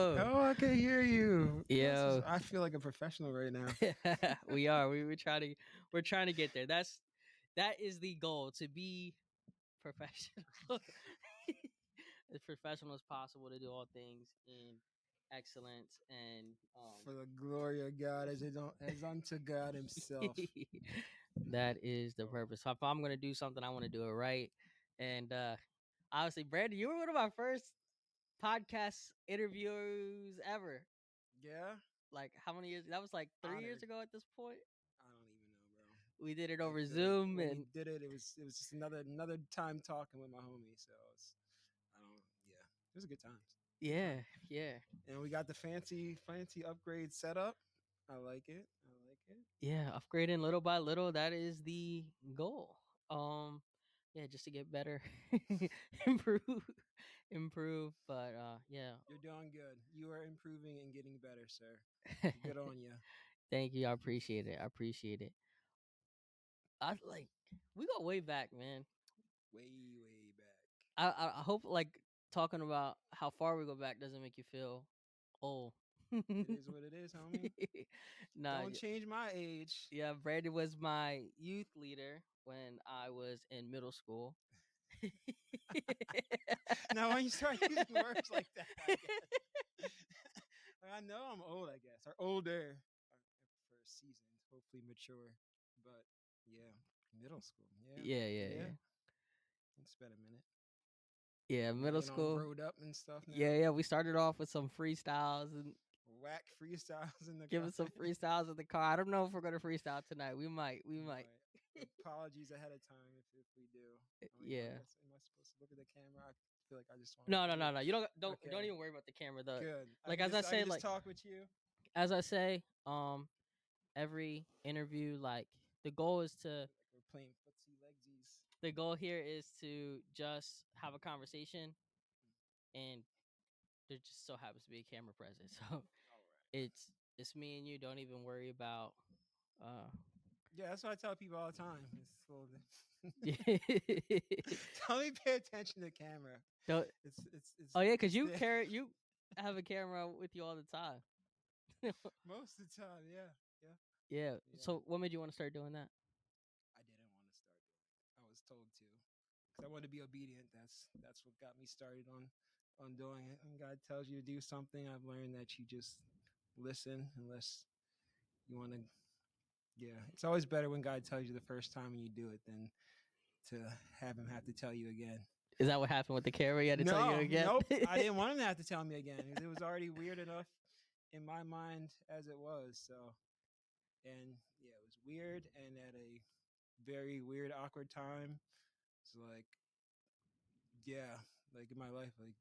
Oh, I can hear you. Yo. I feel like a professional right now. We are. We're trying to get there. That is the goal, to be professional. As professional as possible, to do all things in excellence and For the glory of God, as unto God Himself. that is the purpose. If I'm gonna do something, I want to do it right. And honestly, Brandon, you were one of my first podcast interviews ever. Yeah. Like, how many years? That was like 3 years Honored. ago at this point. I don't even know, bro. We did it over I feel like Zoom, when we and did it, it was just another time talking with my homie. So it was a good time. yeah. And we got the fancy upgrade set up. I like it. Yeah, upgrading little by little, that is the goal. Yeah, just to get better, improve, but yeah. You're doing good. You are improving and getting better, sir. Good on you. Thank you. I appreciate it. I like, we go way back, man. Way back. I hope, like, talking about how far we go back doesn't make you feel old. It is what it is, homie. Nah, Don't change my age. yeah, Brandon was my youth leader when I was in middle school. Now when you start using words like that, I guess. I know I'm old, I guess, or older for seasoned, hopefully mature. But yeah, middle school. Yeah. It's been a minute. Yeah, We're middle getting all school. growed up and stuff now. Yeah. We started off with some freestyles and Whack freestyles in the giving some freestyles in the car. I don't know if we're gonna freestyle tonight. We might. Apologies ahead of time if we do. Yeah. Am I supposed to look at the camera? I feel like I just want. No. You don't Okay. even worry about the camera. Though. Good. Like, I as I say, just like, talk with you. as I say, every interview, like, the goal is to. Like we're playing footsie legsies. The goal here is to just have a conversation, and there just so happens to be a camera present. So All right. it's me and you. Don't even worry about. Yeah, that's what I tell people all the time. It's Don't only pay attention to the camera. It's oh yeah, because you have a camera with you all the time. Most of the time, yeah. Yeah. So what made you want to start doing that? I didn't want to start doing it. I was told to, because I wanted to be obedient. That's what got me started on doing it. When God tells you to do something, I've learned that you just listen unless you want to. Yeah, it's always better when God tells you the first time and you do it than to have Him have to tell you again. Is that what happened with the camera? You had to tell you again? Nope. I didn't want Him to have to tell me again. It was already weird enough in my mind as it was. So, and yeah, it was weird, and at a very weird, awkward time. It's like, yeah, like in my life, like,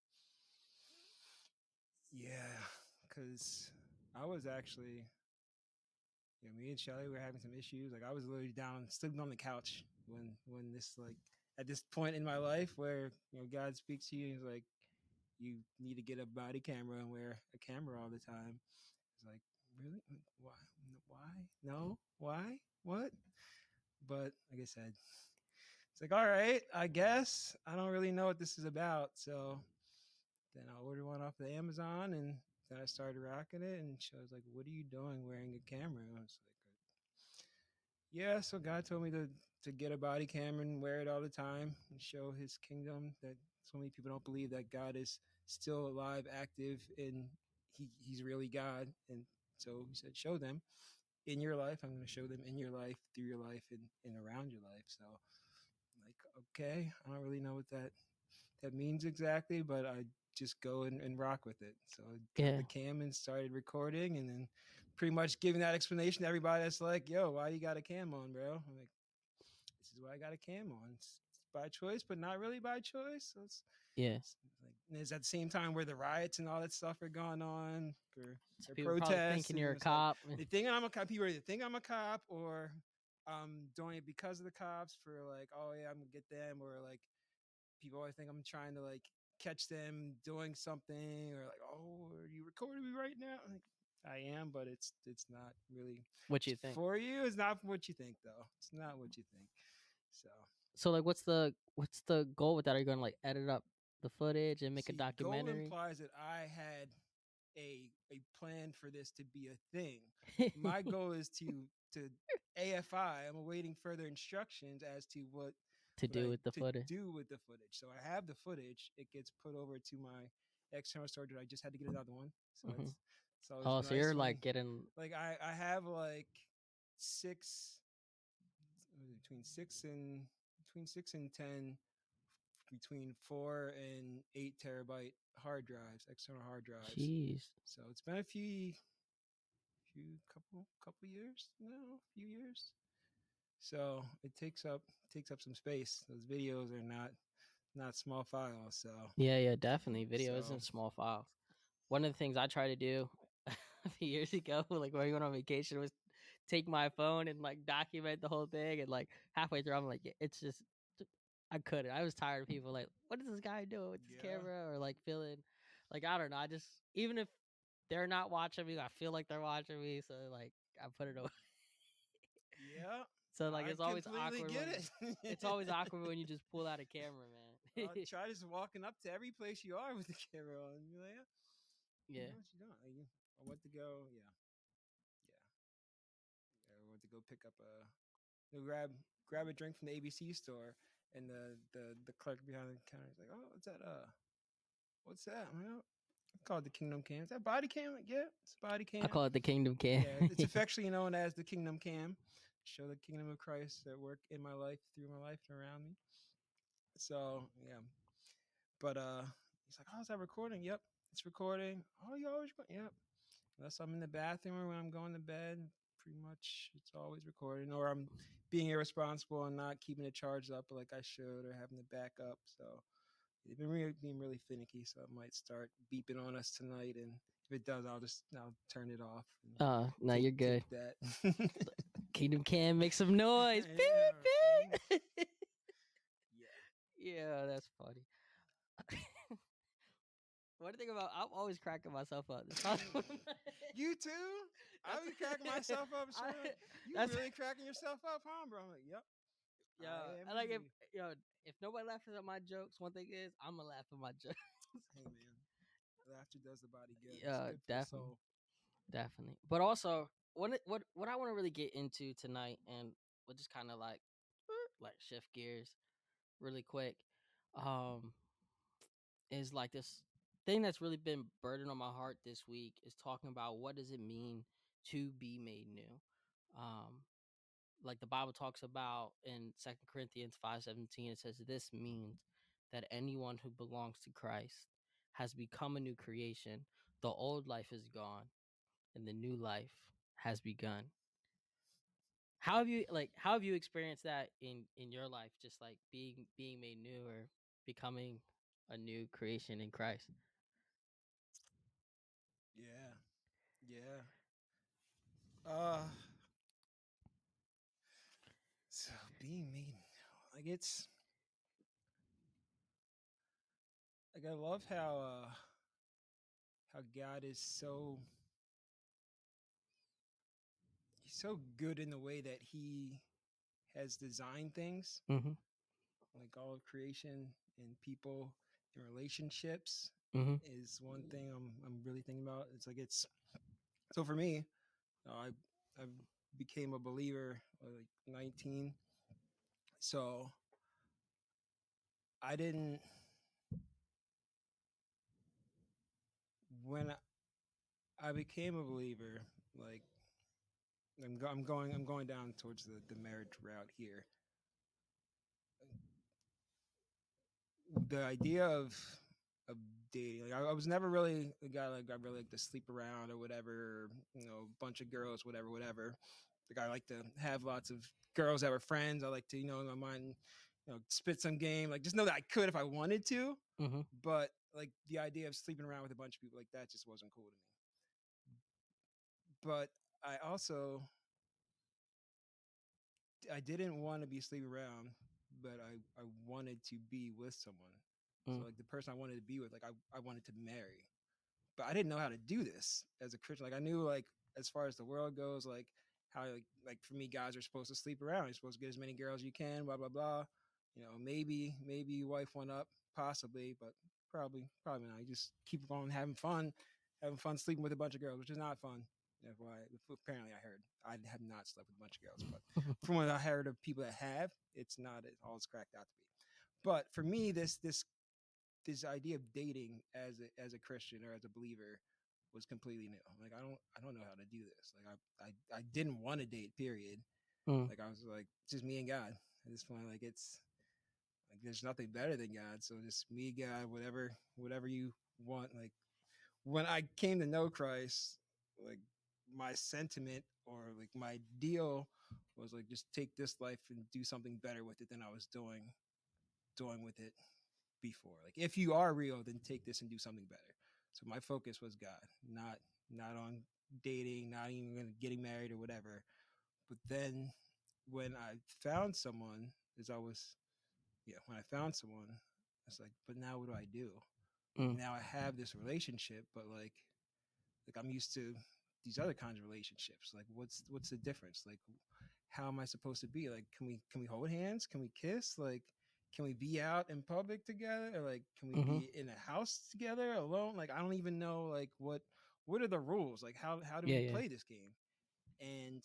yeah, because I was actually, me and Shelly were having some issues. Like, I was literally down, sleeping on the couch when this, like, at this point in my life where, God speaks to you and He's like, you need to get a body camera and wear a camera all the time. It's like, really? Why? No? Why? What? But like I said, it's like, all right, I guess. I don't really know what this is about. So then I ordered one off of Amazon, and then I started rocking it. And she was like, what are you doing wearing a camera? And I was like, yeah, so God told me to get a body camera and wear it all the time and show His kingdom. That so many people don't believe that God is still alive, active, and He's really God. And so He said, show them in your life. I'm going to show them in your life, through your life, and around your life. So I'm like, okay, I don't really know what that means exactly, but I just go and rock with it. So I got the cam and started recording, and then pretty much giving that explanation to everybody that's like, yo, why you got a cam on, bro? I'm like, this is why I got a cam on. It's by choice, but not really by choice. So it's like, it's at the same time where the riots and all that stuff are going on for protests. Thinking you're a cop. Like, they think I'm a cop. People either think I'm a cop or I'm doing it because of the cops for like, oh yeah, I'm gonna get them, or like people always think I'm trying to like catch them doing something, or like, oh, are you recording me right now? Like, I am, but it's not really what you think for you. It's not what you think, though. It's not what you think. So like, what's the goal with that? Are you going to like edit up the footage and make a documentary? Goal implies that I had a plan for this to be a thing. My goal is to AFI. I'm awaiting further instructions as to what to what do I with the to footage. do with the footage. So I have the footage. It gets put over to my external storage. I just had to get another one. So Mhm. it's always Oh, a so nice you're one. like getting Like I have like six between 6 and 10 between 4 and 8 terabyte hard drives, external hard drives. jeez. So it's been a couple years now, a few years. So it takes up some space. Those videos are not small files. So Yeah, definitely. Video so isn't small files. One of the things I tried to do a few years ago, like when we went on vacation, was take my phone and like document the whole thing. And like halfway through, I'm like, it's just I couldn't. I was tired of people like, what is this guy doing with this yeah, camera? Or like feeling like I don't know. I just even if they're not watching me, I feel like they're watching me. So like I put it away. yeah, So like I it's always completely awkward get when it. it's always awkward when you just pull out a camera, man. Try just walking up to every place you are with the camera on. And you're like, yeah, Yeah. what you doing? I went to go, yeah. I went to go pick up grab a drink from the ABC store, and the clerk behind the counter is like, "Oh, what's that? What's that?" I'm like, "Oh, I call it the Kingdom Cam. Is that body cam?" Like, yeah, it's a body I cam. call it the Kingdom Cam. Yeah, it's affectionately known as the Kingdom Cam. Show the kingdom of Christ at work in my life, through my life, and around me. So yeah, but he's like, "Oh, is that recording?" Yep, it's recording. Oh, you always yep. Unless I'm in the bathroom or when I'm going to bed, pretty much it's always recording. Or I'm being irresponsible and not keeping it charged up like I should, or having to back up. So they've been being really finicky. So it might start beeping on us tonight, and if it does, I'll turn it off. No, you're good. Take that. Kingdom Cam, make some noise. Yeah. Beep, beep. Yeah. Yeah, that's funny. One thing about I'm always cracking myself up. It's probably one of my- You too? I that's be cracking myself up. So I, you that's really cracking yourself up, huh, bro? I'm like, yep. yeah. I am I like if indeed. if nobody laughs at my jokes, one thing is I'm gonna laugh at my jokes. Hey man, laughter does the body good. It's Yeah, good for the definitely, soul. definitely. But also, what I want to really get into tonight, and we'll just kind of like shift gears really quick, um, is like this thing that's really been burden on my heart this week is talking about what does it mean to be made new. Um, like the Bible talks about in 2 Corinthians 5:17, it says this means that anyone who belongs to Christ has become a new creation. The old life is gone and the new life has begun. How have you experienced that in your life, just like being made new or becoming a new creation in Christ? Yeah, yeah. Uh, so being me, like like I love how God is he's so good in the way that he has designed things, Mm-hmm. like all of creation and people and relationships Mm-hmm. is one thing I'm really thinking about. It's like it's so for me, I became a believer like 19. So I didn't when I became a believer, like I'm going down towards the marriage route here. The idea of dating, like I was never really the guy like I really like to sleep around or whatever, or, bunch of girls, whatever. Like I like to have lots of girls that were friends. I like to, in my mind, spit some game. Like just know that I could if I wanted to, Mm-hmm. but like the idea of sleeping around with a bunch of people like that just wasn't cool to me. But I didn't want to be sleeping around, but I wanted to be with someone. So Mm. like the person I wanted to be with, like I wanted to marry, but I didn't know how to do this as a Christian. Like I knew like as far as the world goes, like how like for me, guys are supposed to sleep around. You're supposed to get as many girls as you can, blah blah blah. Maybe you wife one up, possibly, but probably not. You just keep on having fun, having fun sleeping with a bunch of girls, which is not fun. Apparently, I heard I have not slept with a bunch of girls, but from what I heard of people that have, it's not all it's cracked out to be. But for me, this idea of dating as a Christian or as a believer was completely new. Like I don't know how to do this. Like I didn't want to date. Period. Mm. Like I was like just me and God at this point. Like it's like there's nothing better than God. So just me, God, whatever you want. Like when I came to know Christ, like my sentiment or like my deal was like just take this life and do something better with it than I was doing with it before. Like if you are real, then take this and do something better. So my focus was God, not on dating, not even getting married or whatever. But then when I found someone, when I found someone, it's like, but now what do I do? Mm. Now I have this relationship, but like I'm used to these other kinds of relationships. Like what's the difference? Like how am I supposed to be? Like can we hold hands? Can we kiss? Like can we be out in public together? Or like can we Mm-hmm. be in a house together alone? Like I don't even know like what are the rules? Like how do we play this game? And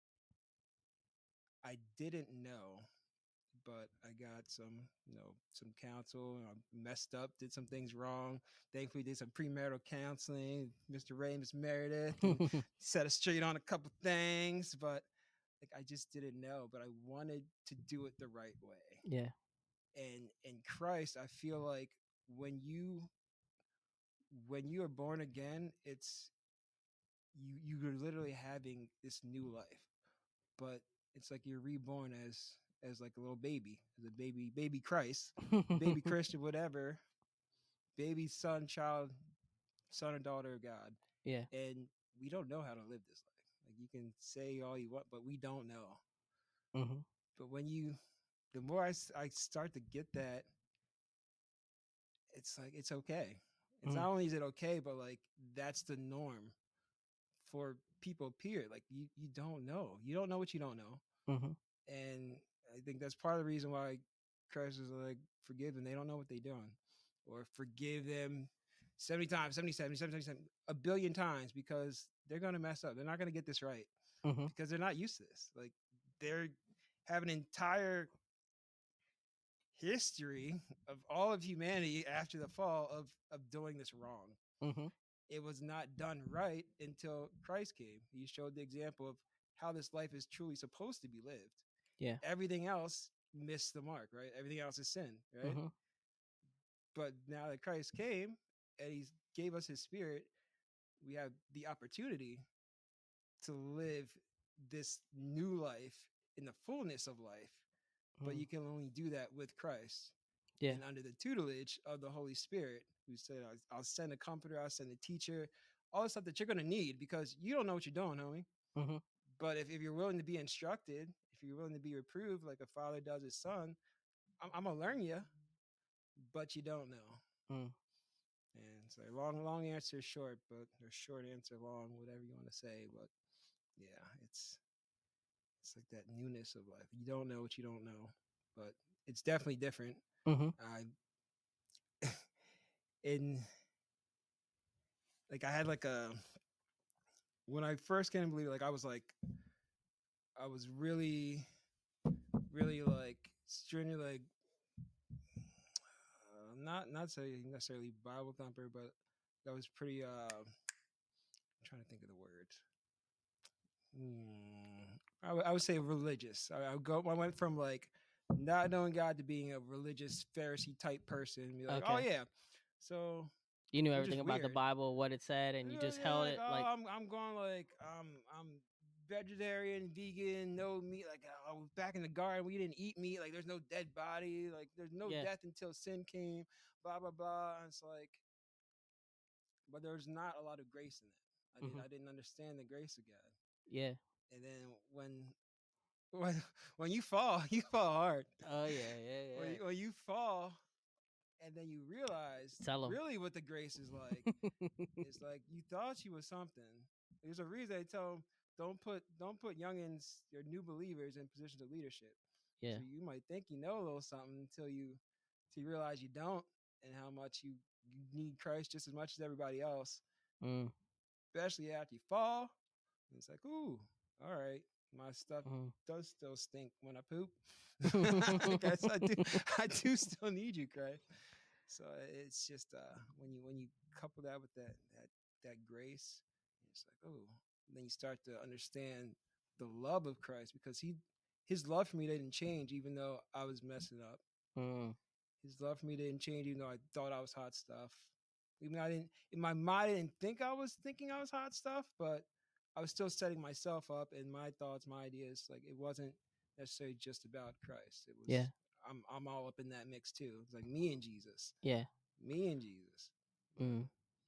I didn't know, but I got some counsel. I messed up, did some things wrong. Thankfully, did some premarital counseling. Mr. Ray, Miss Meredith, and set us straight on a couple things. But like I just didn't know, but I wanted to do it the right way. Yeah. And in Christ, I feel like when you are born again, it's you're literally having this new life, but it's like you're reborn as like a little baby, as a baby Christ, baby Christian, whatever, baby son or daughter of God. Yeah. And we don't know how to live this life. Like you can say all you want, but we don't know. Mm-hmm. But the more I start to get that, it's like it's okay. It's not only is it okay, but like that's the norm for people. Period. Like you don't know. You don't know what you don't know. Mm-hmm. And I think that's part of the reason why Christ is like, forgive them. They don't know what they're doing. Or forgive them 70 times, 77, 77, a billion times, because they're going to mess up. They're not going to get this right Mm-hmm. because they're not used to this. Like they're have an entire history of all of humanity after the fall of doing this wrong. Mm-hmm. It was not done right until Christ came. He showed the example of how this life is truly supposed to be lived. Yeah. Everything else missed the mark, right? Everything else is sin, right? Mm-hmm. But now that Christ came and he gave us his spirit, we have the opportunity to live this new life in the fullness of life. But you can only do that with Christ. Yeah. And under the tutelage of the Holy Spirit, who said, I'll send a comforter, I'll send a teacher, all the stuff that you're going to need, because you don't know what you're doing, homie. Mm-hmm. But if you're willing to be instructed, if you're willing to be reproved like a father does his son, I'm going to learn you, but you don't know. Mm. And so long answer short, but or short answer long, whatever you want to say. But yeah, it's like that newness of life. You don't know what you don't know, but it's definitely different. Mm-hmm. In like I had like a when I first came to believe, like I was really like stringent, like not say necessarily Bible thumper, but that was pretty. I'm trying to think of the word. I would say religious. I went from like not knowing God to being a religious Pharisee type person. And be like, oh yeah, so you knew everything about the Bible, what it said, and you just held like, it. oh, Like I'm going like I'm vegetarian, vegan, no meat. Like back in the garden, we didn't eat meat. Like there's no dead body. Like there's no death until sin came. Blah blah blah. And it's like, but there's not a lot of grace in that. I didn't understand the grace of God. Yeah. And then when you fall hard. Oh yeah. When you fall, and then you realize really what the grace is like. It's like you thought you was something. There's a reason they tell them don't put youngins or new believers in positions of leadership. Yeah. So you might think you know a little something until you realize you don't, and how much you need Christ just as much as everybody else. Mm. especially after you fall. It's like, ooh, all right, my stuff Mm. does still stink when I poop. I guess I do still need you, Christ. So it's just when you couple that with that grace, it's like, oh, then you start to understand the love of Christ, because his love for me didn't change even though I was messing up. Mm. His love for me didn't change even though I thought I was hot stuff. Even I didn't in my mind I didn't think I was thinking I was hot stuff, but I was still setting myself up and my thoughts, my ideas. Like it wasn't necessarily just about Christ. It Yeah. was I'm all up in that mix too. It's like me and Jesus. Yeah. Me and Jesus. Mm.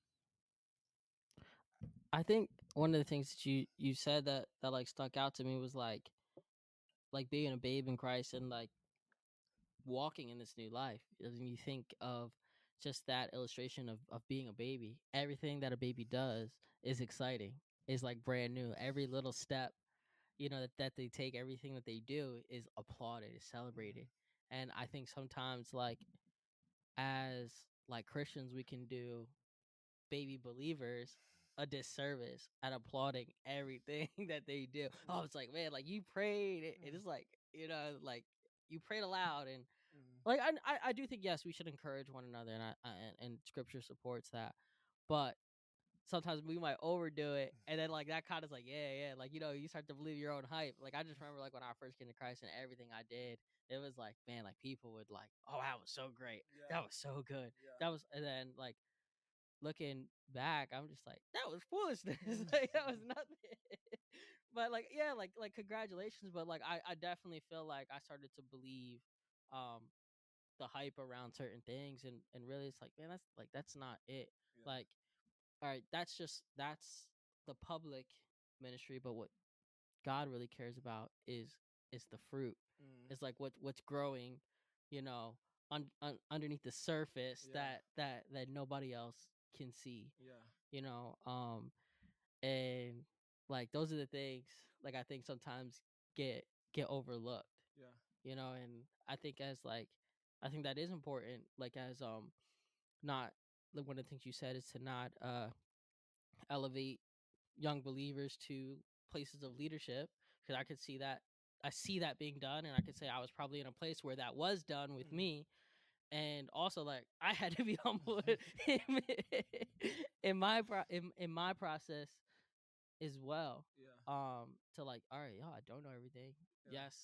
I think one of the things that you said that like stuck out to me was like being a babe in Christ and like walking in this new life. And you think of just that illustration of being a baby. Everything that a baby does is exciting, is like brand new. Every little step, that they take, everything that they do is applauded, is celebrated. And I think sometimes like as like Christians we can do baby believers a disservice at applauding everything that they do. Oh, it's like, man, like you prayed. It is like, like you prayed aloud. And like I do think, yes, we should encourage one another, and and scripture supports that. But sometimes we might overdo it, and then like that kind of like, yeah, like you start to believe your own hype. Like I just remember like when I first came to Christ and everything I did, it was like, man, like people would like, oh, that was so great, that was so good, that was, and then like looking back, I'm just like, that was foolishness. Like that was nothing. But like, yeah, like congratulations. But like, I definitely feel like I started to believe, um, the hype around certain things, and really, it's like, man, that's not it. Yeah. Like, all right, that's the public ministry, but what God really cares about is the fruit. It's like what's growing, you know, underneath the surface Yeah. that nobody else can see, Yeah. you know. And like those are the things like I think sometimes get get overlooked, Yeah. and I think as like I think that is important, like as not like one of the things you said is to not elevate young believers to places of leadership, because I could see that I see that being done, and I could say I was probably in a place where that was done with me. And also like I had to be humble in, in my process as well, Yeah. to like, all right, yo, I don't know everything. Yeah. Yes,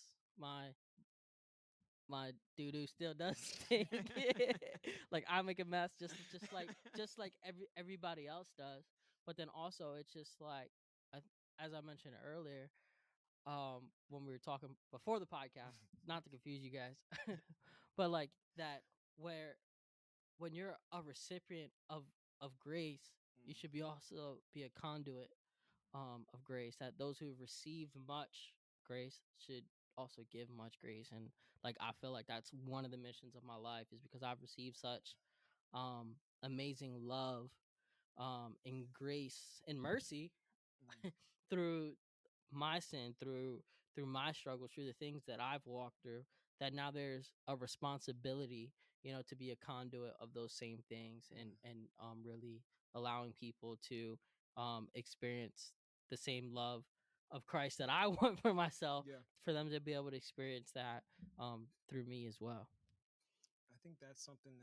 my doo doo still does stink. Like I make a mess just like everybody else does. But then also it's just like, as I mentioned earlier, when we were talking before the podcast, not to confuse you guys, but like that, where when you're a recipient of grace, you should be also be a conduit of grace. That those who have received much grace should also give much grace. And like I feel like that's one of the missions of my life, is because I've received such amazing love, and grace and mercy through my sin, through my struggles, through the things that I've walked through, that now there's a responsibility, to be a conduit of those same things, and really allowing people to experience the same love of Christ that I want for myself, Yeah. for them to be able to experience that through me as well. I think that's something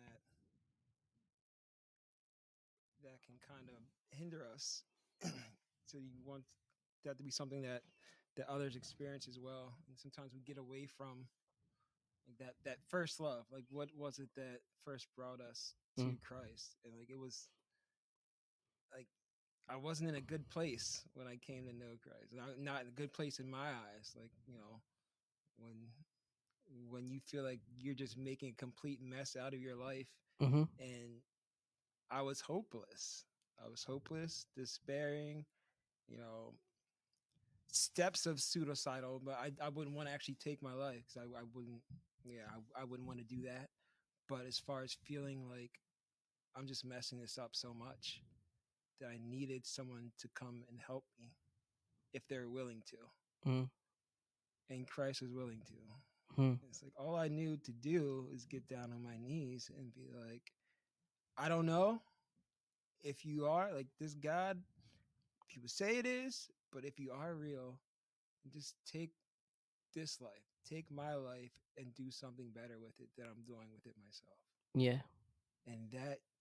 that can kind of hinder us. So you want that to be something that others experience as well. And sometimes we get away from like that first love. Like what was it that first brought us to Mm. Christ? And like it was like I wasn't in a good place when I came to know Christ. Not in a good place in my eyes. Like, when you feel like you're just making a complete mess out of your life, Mm-hmm. and I was hopeless. I was hopeless, despairing, you know, steps of suicidal, but I wouldn't want to actually take my life, because I wouldn't, yeah, I wouldn't want to do that. But as far as feeling like I'm just messing this up so much that I needed someone to come and help me if they're willing to, Mm-hmm. and Christ was willing to. Mm-hmm. It's like all I knew to do is get down on my knees and be like, I don't know. if you are like this God, people say it is, but if you are real, just take this life, take my life, and do something better with it than I'm doing with it myself. Yeah. And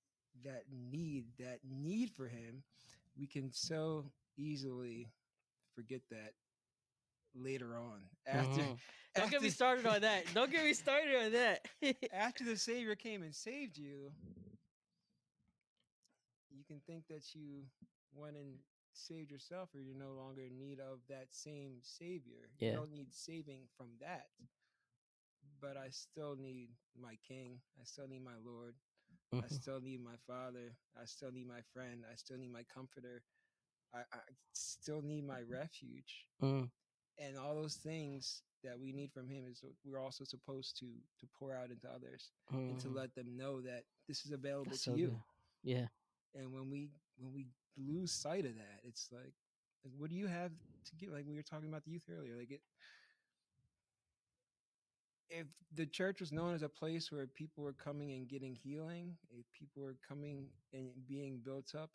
that need for him, we can so easily forget that later on after Mhm. Don't get me after started on that. Don't get me started on that. after the Savior came and saved you. You can think that you went and saved yourself, or you're no longer in need of that same Savior. You Yeah. don't need saving from that. But I still need my King. I still need my Lord. I Mhm. still need my Father. I still need my friend. I still need my comforter. I still need my refuge. Mm. And all those things that we need from him is we're also supposed to pour out into others and to Mhm. let them know that this is available That's to so you. good. Yeah. And when we lose sight of that, it's like what do you have to give? Like we were talking about the youth earlier, like if the church was known as a place where people were coming and getting healing, if people were coming and being built up,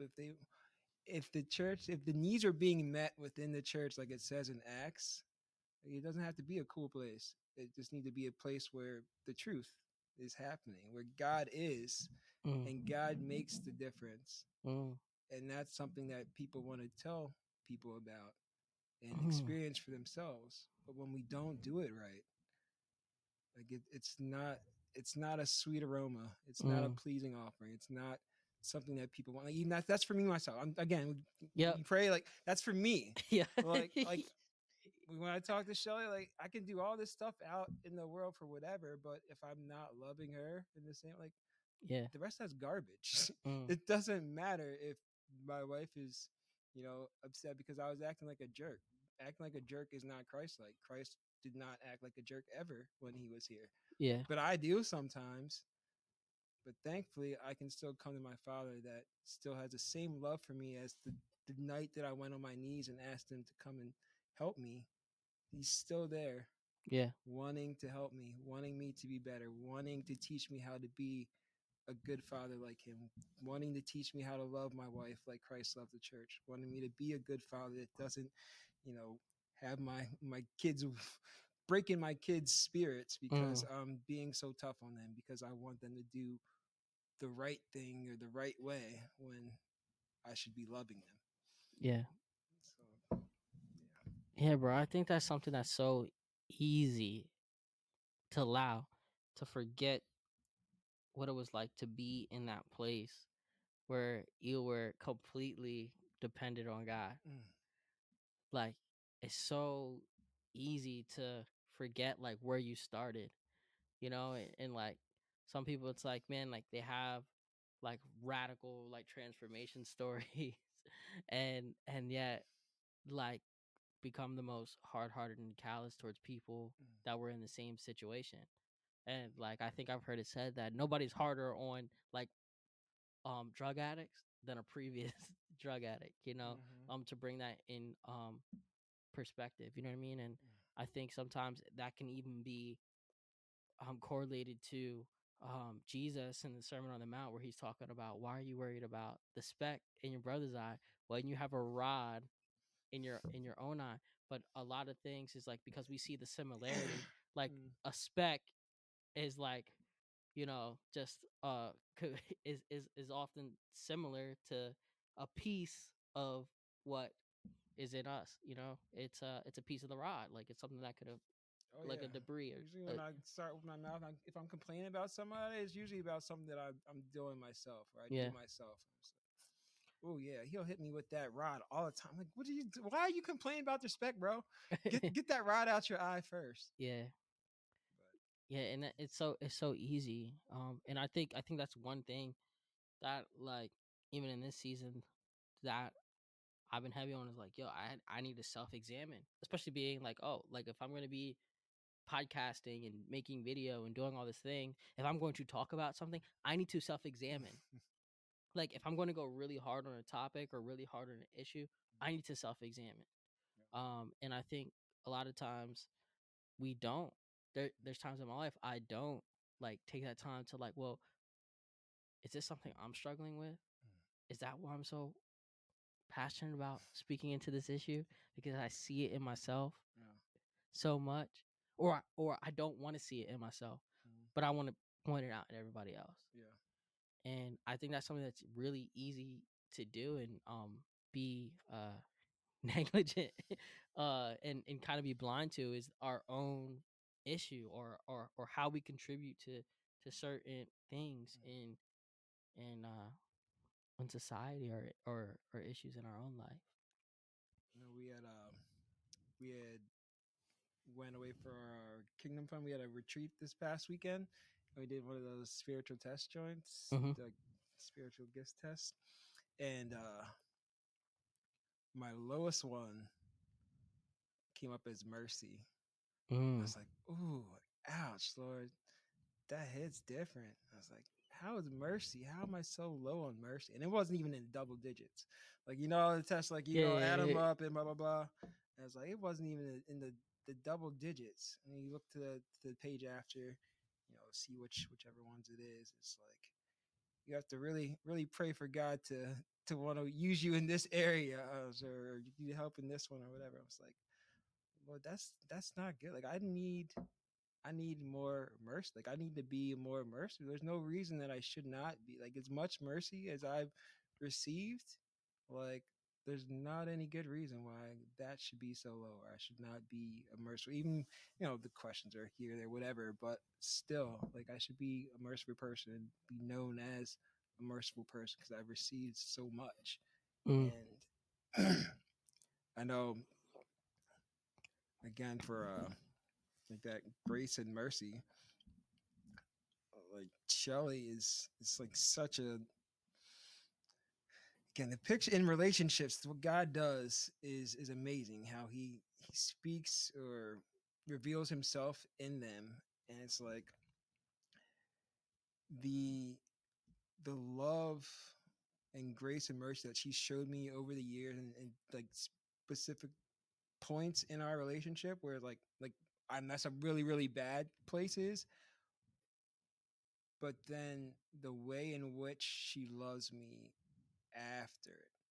if the needs are being met within the church, like it says in Acts, it doesn't have to be a cool place. It just need to be a place where the truth is happening, where God is, Mm. and God makes the difference. Mm. And that's something that people want to tell people about and Mm. experience for themselves. But when we don't do it right, like it's not a sweet aroma. It's not a Mm. pleasing offering. It's not something that people want. Like even that's for me myself. Again, Yep. you pray like that's for me. Yeah. Like when I talk to Shelly, like I can do all this stuff out in the world for whatever, but if I'm not loving her in the same, like Yeah. the rest that's garbage. Mm. It doesn't matter if my wife is, upset because I was acting like a jerk. Acting like a jerk is not Christ-like. Christ did not act like a jerk ever when he was here, Yeah. but I do sometimes. But thankfully, I can still come to my Father that still has the same love for me as the night that I went on my knees and asked him to come and help me. He's still there, Yeah. wanting to help me, wanting me to be better, wanting to teach me how to be a good father like him, wanting to teach me how to love my wife like Christ loved the church, wanting me to be a good father that doesn't, have my kids breaking my kids' spirits because Mm. I'm being so tough on them because I want them to do the right thing or the right way when I should be loving them. Yeah. So Yeah, bro. I think that's something that's so easy to allow, to forget what it was like to be in that place where you were completely dependent on God. yeah. Like, it's so easy to forget like where you started, and like some people it's like, man, like they have like radical like transformation stories and yet like become the most hard-hearted and callous towards people that were in the same situation. And like I think I've heard it said that nobody's harder on like drug addicts than a previous drug addict, to bring that in perspective, you know what I mean? And I think sometimes that can even be correlated to Jesus in the Sermon on the Mount, where he's talking about, why are you worried about the speck in your brother's eye when you have a rod in your own eye? But a lot of things is like, because we see the similarity, like a speck is like, just is often similar to a piece of what is in us. It's a piece of the rod, like it's something that could have, Oh like a yeah. debris Usually or when I start with my mouth, if I'm complaining about somebody, it's usually about something that I'm doing myself or I do yeah. myself. Oh yeah, he'll hit me with that rod all the time. Like, what do you? Why are you complaining about the speck, bro? Get that rod out your eye first. Yeah. Yeah, and it's so easy. And I think that's one thing that, like, even in this season, that I've been heavy on is like, yo, I need to self-examine, especially being like, oh, like if I'm going to be podcasting and making video and doing all this thing, if I'm going to talk about something, I need to self-examine. Like if I'm going to go really hard on a topic or really hard on an issue, I need to self-examine. And I think a lot of times we don't. There's times in my life I don't like take that time to like, well, is this something I'm struggling with? is that why I'm so passionate about speaking into this issue? Because I see it in myself Yeah. so much, or I don't want to see it in myself, Mm. but I want to point it out in everybody else. Yeah. And I think that's something that's really easy to do, and be negligent and kind of be blind to, is our own issue, or how we contribute to certain things in society, or issues in our own life. We had went away for our Kingdom Fund. We had a retreat this past weekend. We did one of those spiritual test joints, Mm-hmm. like spiritual gifts test, and my lowest one came up as mercy. I Mm. was like, "Ooh, ouch, Lord, that hits different." I was like, "How is mercy? How am I so low on mercy?" And it wasn't even in double digits. Like the test, like Yeah, add yeah, them yeah. up and blah blah blah. And I was like, it wasn't even in the double digits. And you look to the page after, see whichever ones it is. It's like you have to really really pray for God to want to use you in this area, or you need help in this one or whatever. I was like, well, that's not good. Like I need more mercy. Like I need to be more merciful. There's no reason that I should not be. Like as much mercy as I've received, like there's not any good reason why that should be so low, or I should not be a merciful. Even the questions are here, there, whatever. But still, like I should be a merciful person and be known as a merciful person because I've received so much. Mm. And I know again for like that grace and mercy, like Shelly is it's like such a again the picture in relationships. What God does is amazing. How he speaks or reveals himself in them, and it's like the the love and grace and mercy that she showed me over the years, and like specific points in our relationship where like I mess up really really bad places, but then the way in which she loves me after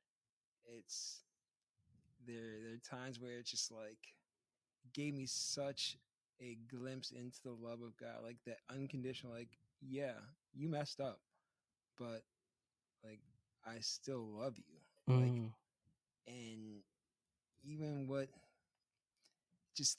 it's there are times where it's just like gave me such a glimpse into the love of God, like that unconditional, like, yeah, you messed up, but like I still love you. Like, Mm. and even what just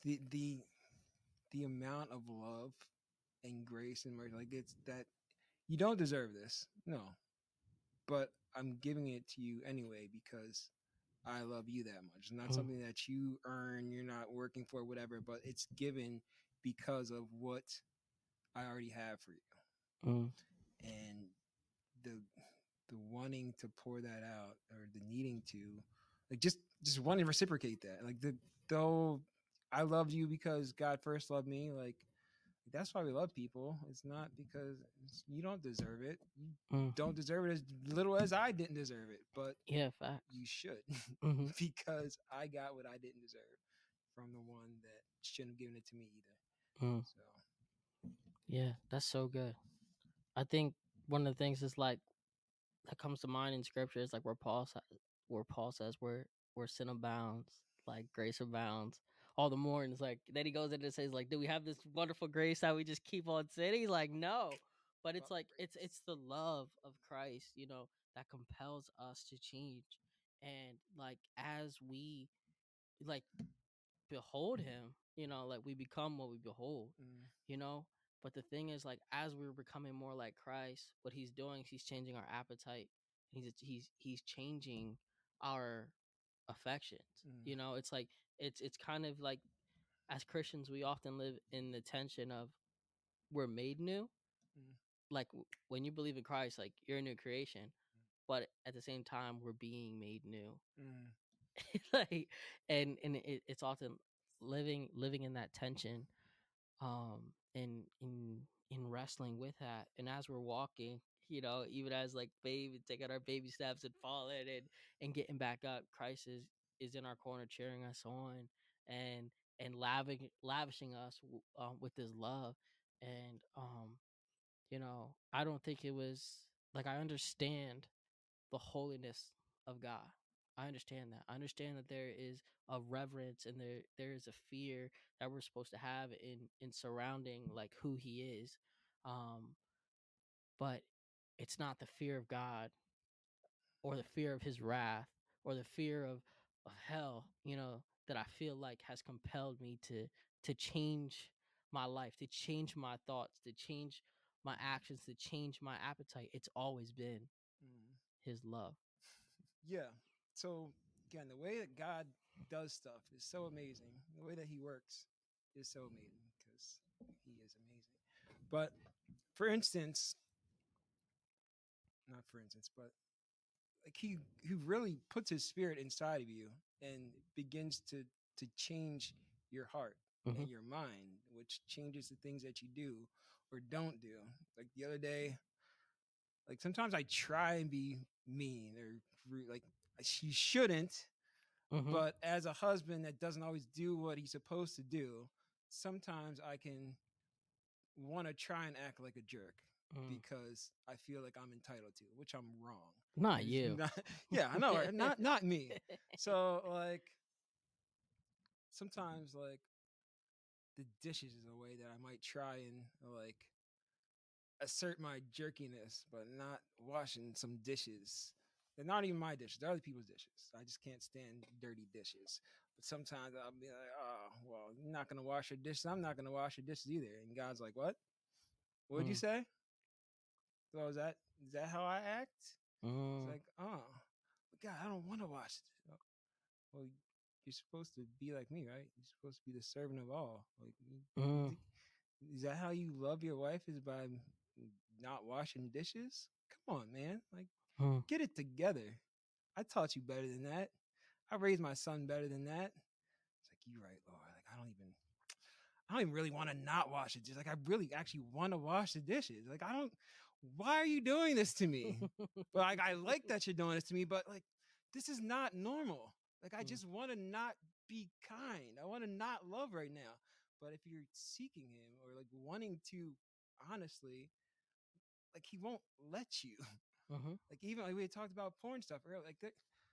the amount of love and grace and mercy, like it's that you don't deserve this. No. But I'm giving it to you anyway because I love you that much. It's not Mm. something that you earn, you're not working for, whatever, but it's given because of what I already have for you. Mm. And the the wanting to pour that out, or the needing to, like, just wanting to reciprocate that. Like though I loved you because God first loved me, like that's why we love people. It's not because you don't deserve it. You Mm. don't deserve it as little as I didn't deserve it, but Yeah, facts. you should Mm-hmm. because I got what I didn't deserve from the one that shouldn't have given it to me either. Mm. So Yeah, that's so good. I think one of the things is like that comes to mind in scripture is like where Paul says where sin abounds, like grace abounds all the more. And it's like then he goes in and says like, do we have this wonderful grace that we just keep on sinning? He's like, no. But it's like it's the love of Christ, that compels us to change. And like as we like behold him, like we become what we behold, mm, you know. But the thing is, like, as we're becoming more like Christ, what he's doing is he's changing our appetite. He's changing our affections. mm, It's like it's kind of like as Christians, we often live in the tension of we're made new. mm, Like when you believe in Christ, like you're a new creation, but at the same time, we're being made new. mm, Like, and it's often living in that tension, in wrestling with that. And as we're walking, even as like baby taking our baby steps and falling and getting back up, Christ is in our corner cheering us on, and lavishing us with his love. And I don't think it was like, I understand the holiness of God. I understand that. I understand that there is a reverence and there is a fear that we're supposed to have in surrounding like who he is. Um, but it's not the fear of God or the fear of his wrath or the fear of hell, that I feel like has compelled me to change my life, to change my thoughts, to change my actions, to change my appetite. It's always been Mm. his love. Yeah. So again, the way that God does stuff is so amazing. The way that he works is so amazing because he is amazing. But for instance, not for instance, but like he really puts his spirit inside of you and begins to change your heart Mm-hmm. and your mind, which changes the things that you do or don't do. Like the other day, like sometimes I try and be mean or like you shouldn't, Mm-hmm. but as a husband that doesn't always do what he's supposed to do, sometimes I can want to try and act like a jerk because I feel like I'm entitled to, which I'm wrong. Not you. Not, yeah, I know, right? Not me. So like sometimes like the dishes is a way that I might try and like assert my jerkiness, but not washing some dishes. They're not even my dishes; they're other people's dishes. I just can't stand dirty dishes. But sometimes I'll be like, "Oh, well, you're not gonna wash your dishes. I'm not gonna wash your dishes either." And God's like, "What? What'd you say? So is that how I act?" It's like, "Oh, but God, I don't want to wash it." Oh, well, you're supposed to be like me, right? You're supposed to be the servant of all. Like, is that how you love your wife? Is by not washing dishes? Come on, man. Like, get it together. I taught you better than that. I raised my son better than that. It's like, you're right, Lord. Like, I don't even really want to not wash the dishes. Like, I really actually want to wash the dishes. Like, why are you doing this to me? But like, I like that you're doing this to me, but like, this is not normal. Like, I just want to not be kind. I want to not love right now. But if you're seeking him or like wanting to honestly, like he won't let you. Like even like we had talked about porn stuff earlier. Like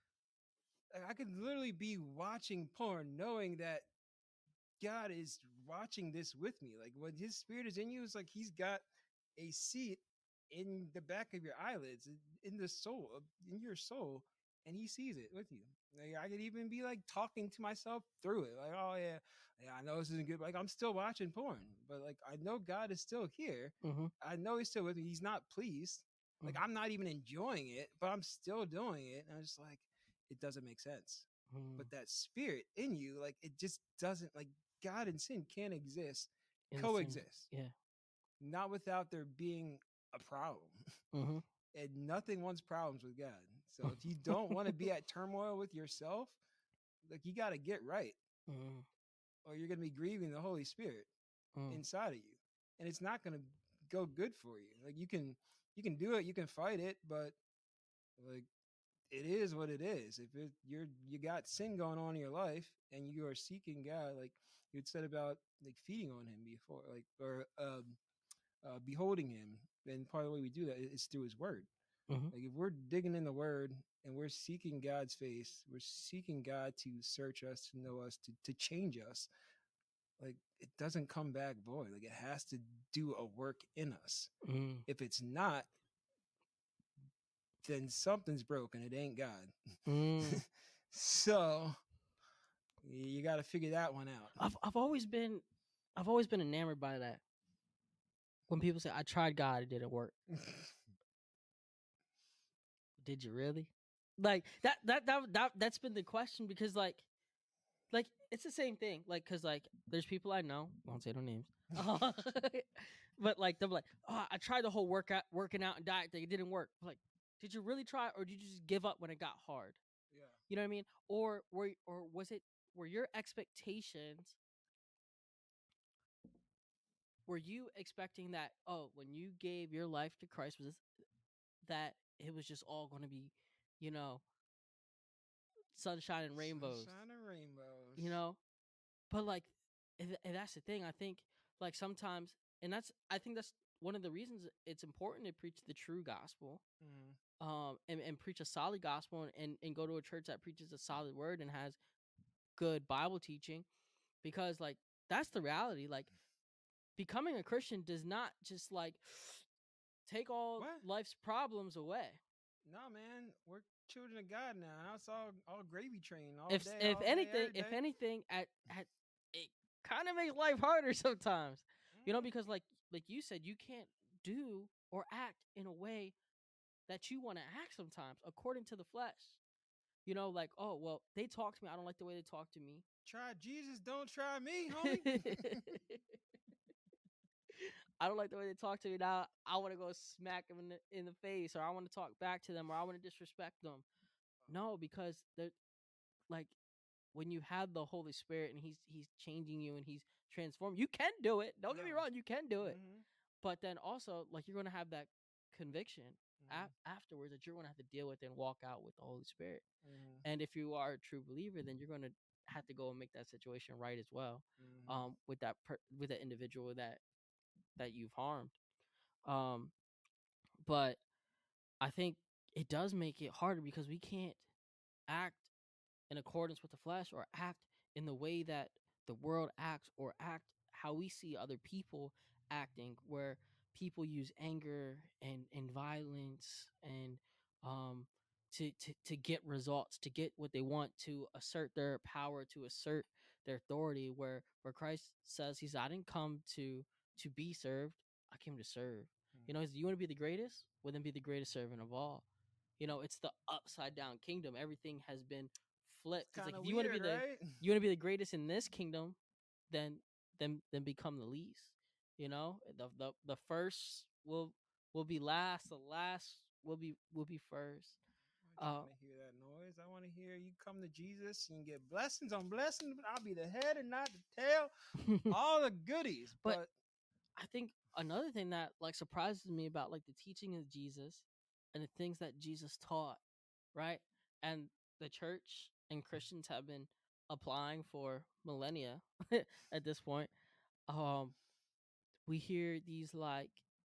I could literally be watching porn knowing that God is watching this with me. Like when his spirit is in you, it's like he's got a seat in the back of your eyelids, in the soul, in your soul, and he sees it with you. Like I could even be like talking to myself through it. Like, oh yeah, I know this isn't good. But like I'm still watching porn, but like I know God is still here. I know he's still with me. He's not pleased. Like I'm not even enjoying it, but I'm still doing it. And I'm just like, it doesn't make sense. But that spirit in you, like it just doesn't like God and sin can't exist, coexist. Yeah. Not without there being a problem. And nothing wants problems with God. So if you don't want to be at turmoil with yourself, like you got to get right, or you're going to be grieving the Holy Spirit inside of you, and it's not going to go good for you. Like you can do it, you can fight it, but like it is what it is. If you got sin going on in your life and you are seeking God, like you had said about like feeding on Him before, like or beholding Him, and part of the way we do that is through His Word. Like if we're digging in the Word and we're seeking God's face, we're seeking God to search us, to know us, to change us. Like it doesn't come back void. Like it has to do a work in us. If it's not, then something's broken. It ain't God. So you got to figure that one out. I've always been enamored by that. When people say I tried God, it didn't work. Did you really? Like that's been the question because like it's the same thing. Like because like there's people I know, won't say no names, but like they're like, oh, I tried the whole working out and diet thing, it didn't work. I'm like, did you really try, or did you just give up when it got hard? Yeah. You know what I mean? Or were your expectations? Were you expecting that? Oh, when you gave your life to Christ, was this, that it was just all going to be, you know, sunshine and rainbows? Sunshine and rainbows. You know, but like, and that's the thing. I think like sometimes, and I think that's one of the reasons it's important to preach the true gospel, Mm. and preach a solid gospel, and go to a church that preaches a solid word and has good Bible teaching, because like that's the reality. Like becoming a Christian does not just like take all What? life's problems away. No, man, we're children of God now. Now it's all gravy train all If day. if all day, anything, every if day. anything, at it kind of makes life harder sometimes. You know, Mm. because like you said, you can't do or act in a way that you want to act sometimes according to the flesh. You know, like, oh well, they talk to me. I don't like the way they talk to me. Try Jesus, don't try me, homie. I don't like the way they talk to me. Now I want to go smack them in the face, or I want to talk back to them, or I want to disrespect them. No, because they're like, when you have the Holy Spirit and he's changing you and he's transforming, you can do it. Don't get me No. wrong, you can do it. Mm-hmm. But then also, like, you're gonna have that conviction Mm-hmm. afterwards that you're gonna have to deal with and walk out with the Holy Spirit. Mm-hmm. And if you are a true believer, then you're gonna have to go and make that situation right as well, Mm-hmm. with with that individual that you've harmed. Um, but I think it does make it harder because we can't act in accordance with the flesh, or act in the way that the world acts, or act how we see other people acting, where people use anger and violence and to get results, to get what they want, to assert their power, to assert their authority, where Christ says, he's, I didn't come to be served, I came to serve. You know, you want to be the greatest, well then be the greatest servant of all. You know, it's the upside down kingdom. Everything has been flipped. It's It's like, kind if of you want to be weird, right? the greatest in this kingdom, then then become the least. You know, the first will be last. The last will be first. I'm trying to hear that noise. I want to hear you come to Jesus and get blessings on blessings. I'll be the head and not the tail. All the goodies. But But I think another thing that like surprises me about like the teaching of Jesus and the things that Jesus taught, right? And the church and Christians have been applying for millennia at this point. Um, we hear these like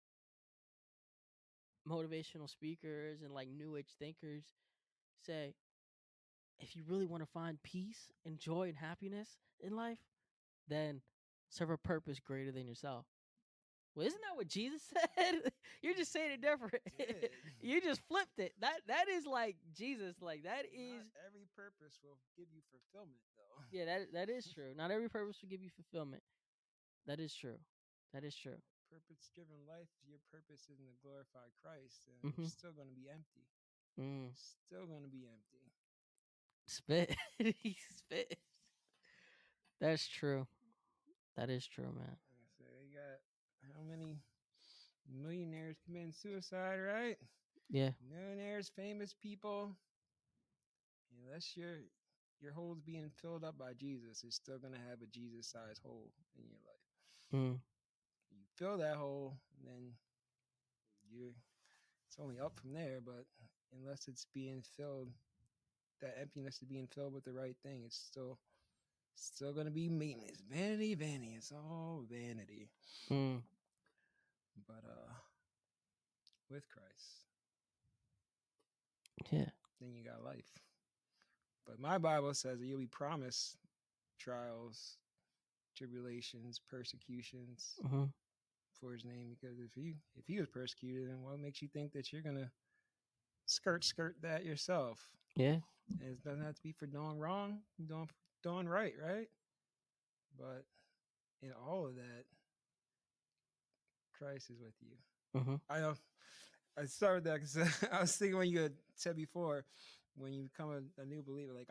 motivational speakers and like new age thinkers say, if you really want to find peace and joy and happiness in life, then serve a purpose greater than yourself. Well, isn't that what Jesus said? You're just saying it different. did. You just flipped it. That is like Jesus. Like that is. Not every purpose will give you fulfillment, though. Yeah, that is true. Not every purpose will give you fulfillment. That is true. That is true. Purpose-driven life, your purpose isn't to glorify Christ, and you're Mm-hmm. still going to be empty. Mm. Still going to be empty. Spit. He spit. That's true. That is true, man. Like I said, they got how many millionaires committing suicide, right? Yeah. Millionaires, famous people. Unless your hole's being filled up by Jesus, it's still gonna have a Jesus-sized hole in your life. Mm. You fill that hole, and then you're it's only up from there. But unless it's being filled, that emptiness is being filled with the right thing, it's still gonna be meaningless. Vanity, vanity. It's all vanity. Mm. But with Christ, Yeah. then you got life. But my Bible says that you'll be promised trials, tribulations, persecutions Mm-hmm. for his name. Because if he was persecuted, then what makes you think that you're gonna skirt that yourself? Yeah. And it doesn't have to be for doing wrong, doing right, right? But in all of that, Christ is with you. Mm-hmm. I know. I started that because I was thinking when you had said before, when you become a new believer, like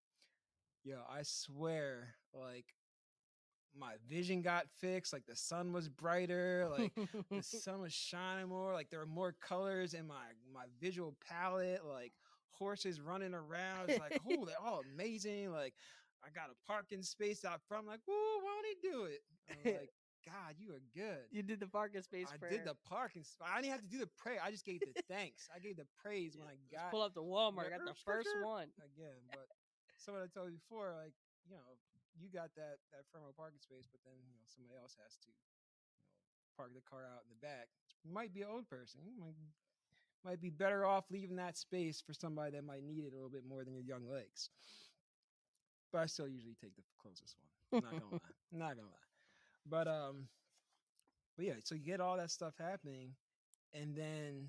I swear, like my vision got fixed, like the sun was brighter, like the sun was shining more, like there were more colors in my visual palette, like horses running around. It's like, oh, they're all amazing. Like I got a parking space out front. I'm like, woo, why don't he do it? I'm like, God, you are good. You did the parking space I prayer. did the parking spot. I didn't have to do the prayer. I just gave the thanks. I gave the praise when I Let's got pull up to Walmart. I got the first one. again. But someone I told you before, like, you got that front row parking space, but then somebody else has to park the car out in the back. You might be an old person. You might be better off leaving that space for somebody that might need it a little bit more than your young legs. But I still usually take the closest one. I'm not gonna lie. I'm not gonna lie. But yeah, so you get all that stuff happening, and then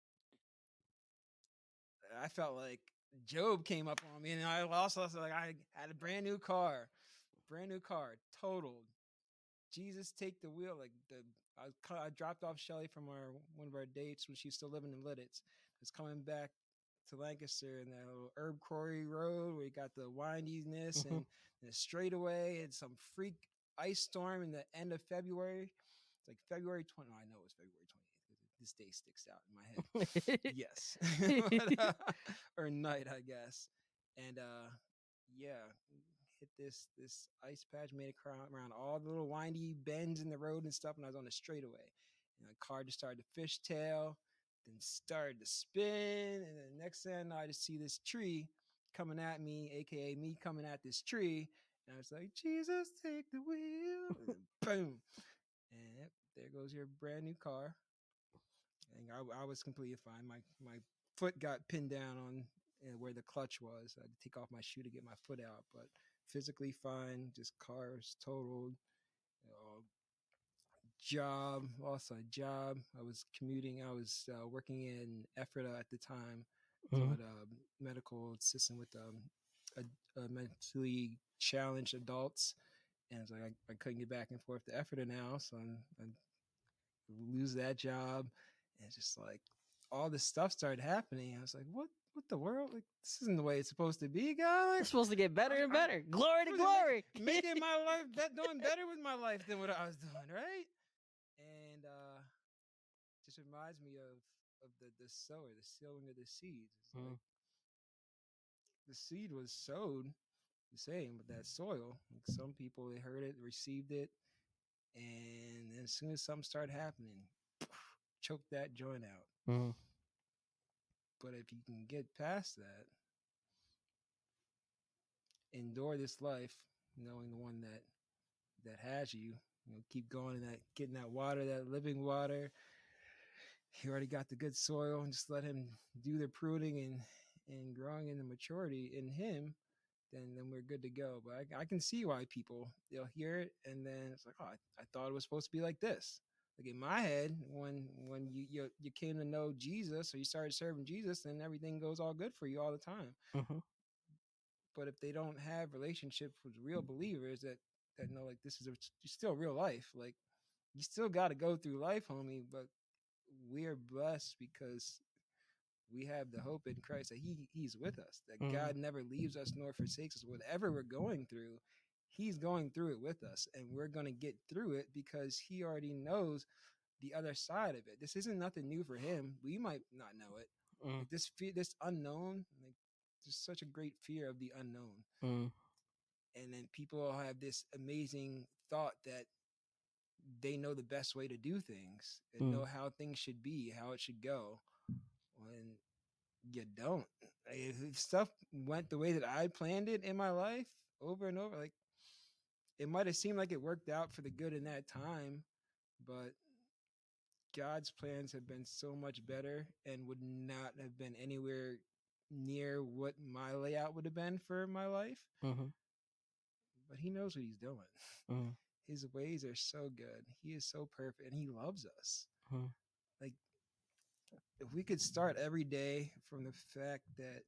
I felt like Job came up on me, and I also like I had a brand new car, totaled. Jesus, take the wheel. Like I dropped off Shelly from one of our dates when she's still living in Lidditz. I was coming back to Lancaster and that little Herb Quarry Road where you got the windiness and the straightaway and some freak ice storm in the end of February. It's like February 20. I know it was February 28th. This day sticks out in my head. Yes. Or night, I guess. And yeah, hit this ice patch, made it around all the little windy bends in the road and stuff, and I was on the straightaway. And the car just started to fishtail, then started to spin, and then next thing I just see this tree coming at me, aka me coming at this tree, and I was like, Jesus, take the wheel, and boom, and there goes your brand new car. And I was completely fine. My foot got pinned down on where the clutch was. I had to take off my shoe to get my foot out, but physically fine. Just cars totaled. Job. I was commuting. I was working in Ephrata at the time. Doing medical assistant with mentally challenged adults, and it's like I couldn't get back and forth to Ephrata now, so I lose that job, and it's just like all this stuff started happening. I was like, what the world? Like, this isn't the way it's supposed to be, guy. Like, it's supposed to get better and better. Glory to glory. Making my life doing better with my life than what I was doing, right? And just reminds me of the sower, the sowing of the seeds. It's like the seed was sowed the same, but that soil, like some people they heard it, received it, and then as soon as something started happening, choke that joint out. But if you can get past that, endure this life, knowing the one that has you, keep going and getting that water, that living water. You already got the good soil, and just let him do the pruning and growing in the maturity in him. Then we're good to go. But I can see why people, they'll hear it and then it's like, oh, I thought it was supposed to be like this. Like in my head, when you came to know Jesus or you started serving Jesus, then everything goes all good for you all the time. But if they don't have relationships with real believers that know like this is still real life, like you still got to go through life, homie. But we're blessed because we have the hope in Christ that he's with us, that God never leaves us nor forsakes us. Whatever we're going through, he's going through it with us, and we're going to get through it because he already knows the other side of it. This isn't nothing new for him. We might not know it. Like this unknown, like there's such a great fear of the unknown. And then people have this amazing thought that they know the best way to do things and know how things should be, how it should go. When you don't, if stuff went the way that I planned it in my life over and over, like it might have seemed like it worked out for the good in that time, but God's plans have been so much better and would not have been anywhere near what my layout would have been for my life. But he knows what he's doing. His ways are so good. He is so perfect, and he loves us. Like, if we could start every day from the fact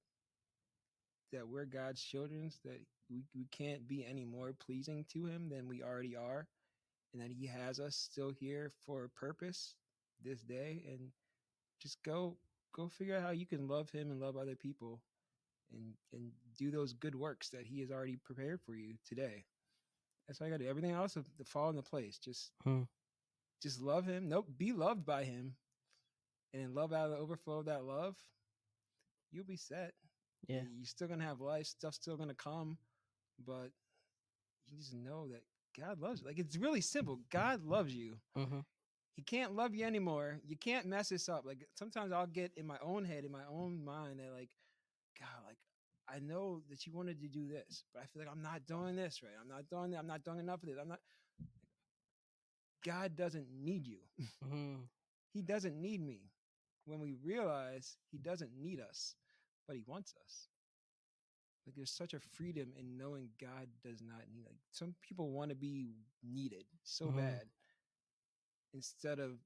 that we're God's children, that we can't be any more pleasing to him than we already are, and that he has us still here for a purpose this day, and just go figure out how you can love him and love other people and do those good works that he has already prepared for you today. That's all I gotta do. Everything else to fall into place. Just love him. Nope. Be loved by him. And then love out of the overflow of that love, you'll be set. Yeah. You're still gonna have life, stuff's still gonna come, but you just know that God loves you. Like, it's really simple. God loves you. He can't love you anymore. You can't mess this up. Like, sometimes I'll get in my own head, in my own mind, that like, God, like, I know that you wanted to do this, but I feel like I'm not doing this right. I'm not doing that. I'm not doing enough of this. God doesn't need you. Mm-hmm. He doesn't need me. When we realize he doesn't need us, but he wants us. Like there's such a freedom in knowing God does not need. Like some people want to be needed so Mm-hmm. bad instead of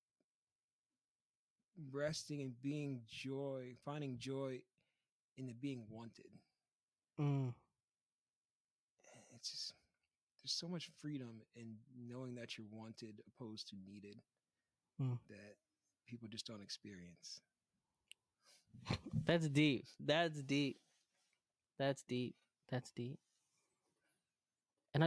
resting and being joy, finding joy in the being wanted. Mm. It's just there's so much freedom in knowing that you're wanted opposed to needed Mm. that people just don't experience. That's deep. That's deep. That's deep. That's deep. And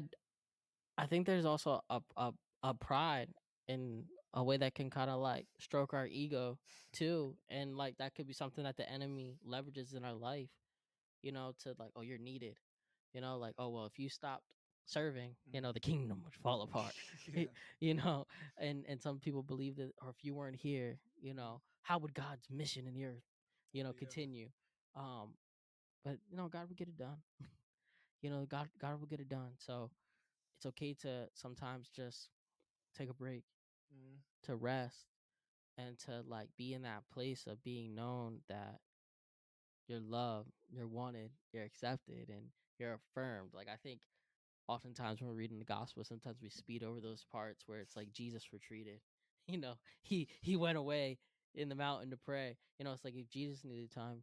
I think there's also a pride in a way that can kind of like stroke our ego too, and like that could be something that the enemy leverages in our life, you know, to like, oh, you're needed, you know, like, oh well, if you stopped serving, you know, the kingdom would fall apart. Yeah. You know, and some people believe that, or if you weren't here, you know, how would God's mission in the earth, you know, Yeah. continue? um but you know, God will get it done. You know, God will get it done. So it's okay to sometimes just take a break, Mm. to rest, and to like be in that place of being known that you're loved, you're wanted, you're accepted, and you're affirmed. Like I think oftentimes when we're reading the gospel, sometimes we speed over those parts where it's like Jesus retreated. You know, he went away in the mountain to pray. You know, it's like if Jesus needed time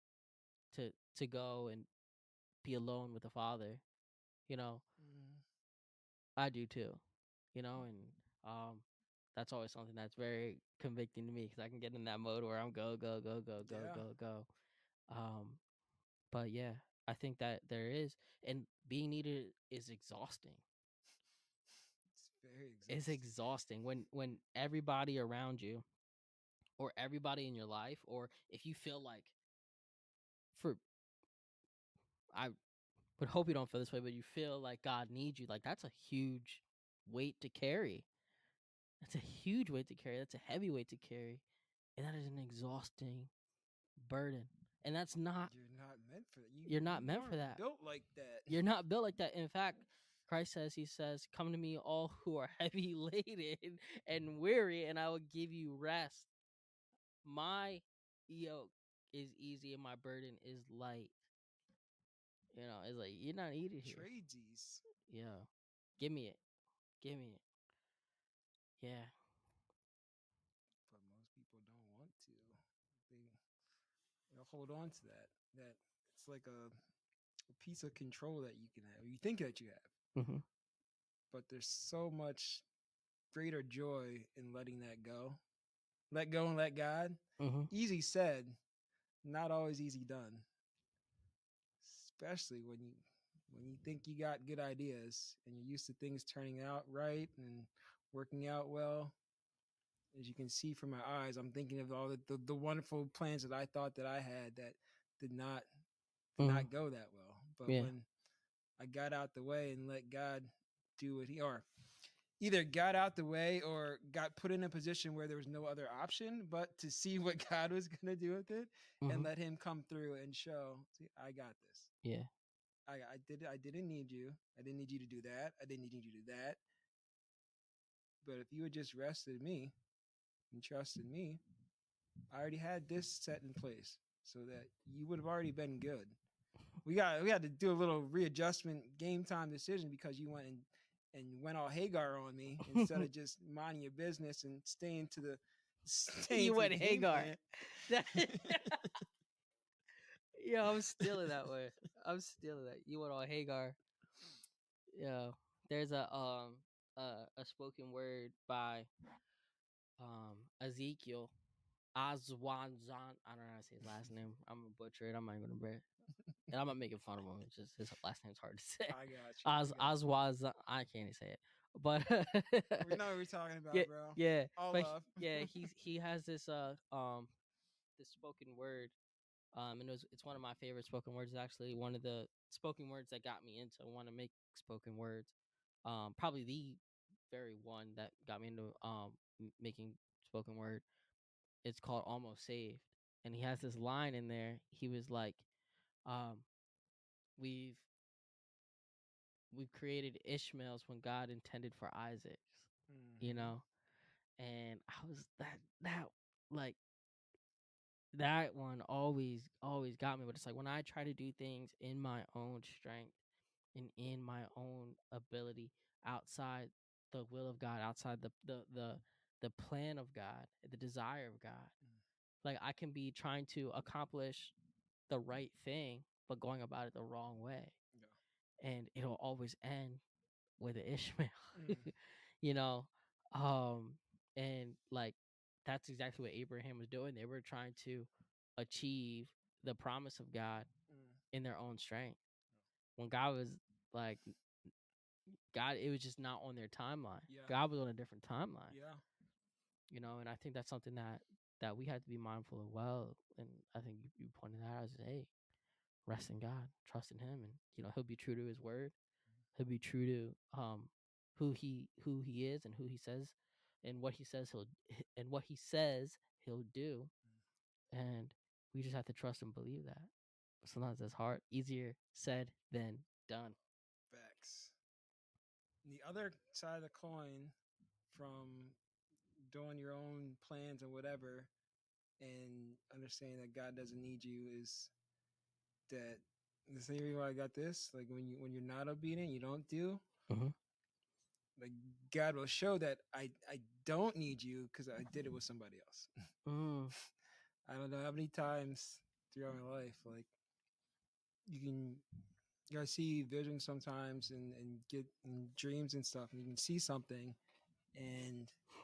to go and be alone with the Father, you know, Mm. I do too. You know, and um that's always something that's very convicting to me because I can get in that mode where I'm go go go go go Yeah. go go. Um, but yeah, I think that there is, and being needed is exhausting. It's very It's exhausting. exhausting when everybody around you, or everybody in your life, or if you feel like, for I would hope you don't feel this way, but you feel like God needs you, like that's a huge weight to carry. That's a huge weight to carry. That's a heavy weight to carry, and that is an exhausting burden. And that's not, You're not meant for that. you're not You meant for weren't that. built like that. You're not built like that. In fact, Christ says, he says, come to me all who are heavy laden and weary, and I will give you rest. My yoke is easy and my burden is light. You know, it's like you're not needed here. Tradesies. Yeah. Give me it. Give me it. Yeah. But most people don't want to. They they'll hold on to that. That it's like a piece of control that you can have. You think that you have, Mm-hmm. but there's so much greater joy in letting that go. Let go and let God. Mm-hmm. Easy said, not always easy done. Especially when you think you got good ideas and you're used to things turning out right and working out well. As you can see from my eyes, I'm thinking of all the wonderful plans that I thought that I had that did not did Mm-hmm. not go that well. But Yeah. when I got out the way and let God do what he, or either got out the way or got put in a position where there was no other option but to see what God was going to do with it Mm-hmm. and let him come through and show, see, I got this. Yeah. I didn't need you. I didn't need you to do that. I didn't need you to do that. But if you had just rested me and trusted me, I already had this set in place so that you would have already been good. We had to do a little readjustment game time decision because you and went all Hagar on me instead of just minding your business and staying You to the went game Hagar. plan. Yeah, I'm still in that way. I'm still in that. You went on Hagar. Yeah. There's a spoken word by Ezekiel Azwanzan. I don't know how to say his last name. I'm gonna butcher it. I'm not even gonna break. And I'm not making fun of him. It's just his last name's hard to say. I got you. I got you. Azwaz. I can't even say it. But We know what we're talking yeah, about, bro. yeah. All But love. yeah, he has this spoken word. And it's one of my favorite spoken words. It's actually one of the spoken words that got me into want to make spoken words. Probably the very one that got me into making spoken word. It's called Almost Saved, and he has this line in there. He was like, um, "We've created Ishmaels when God intended for Isaacs." you know. And I was that like that one always got me. But it's like when I try to do things in my own strength and in my own ability, outside the will of God, outside the plan of God, the desire of God. Like I can be trying to accomplish the right thing, but going about it the wrong way, and it'll always end with an Ishmael. you know, um, and like that's exactly what Abraham was doing. They were trying to achieve the promise of God in their own strength. When God was like God, it was just not on their timeline. Yeah. God was on a different timeline. Yeah. You know, and I think that's something that we have to be mindful of well. And I think you pointed that out as, hey, rest in God, trust in Him, and He'll be true to His word. He'll be true to who he is and who He says, and what He says He'll do. And we just have to trust and believe that. Sometimes that's hard, easier said than done. Facts. And the other side of the coin from doing your own plans and whatever, and understanding that God doesn't need you is that the same reason why I got this. Like when you're not obedient, you don't do. Like God will show that I don't need you because I did it with somebody else. I don't know how many times throughout my life, like you gotta see visions sometimes and get in dreams and stuff, and you can see something and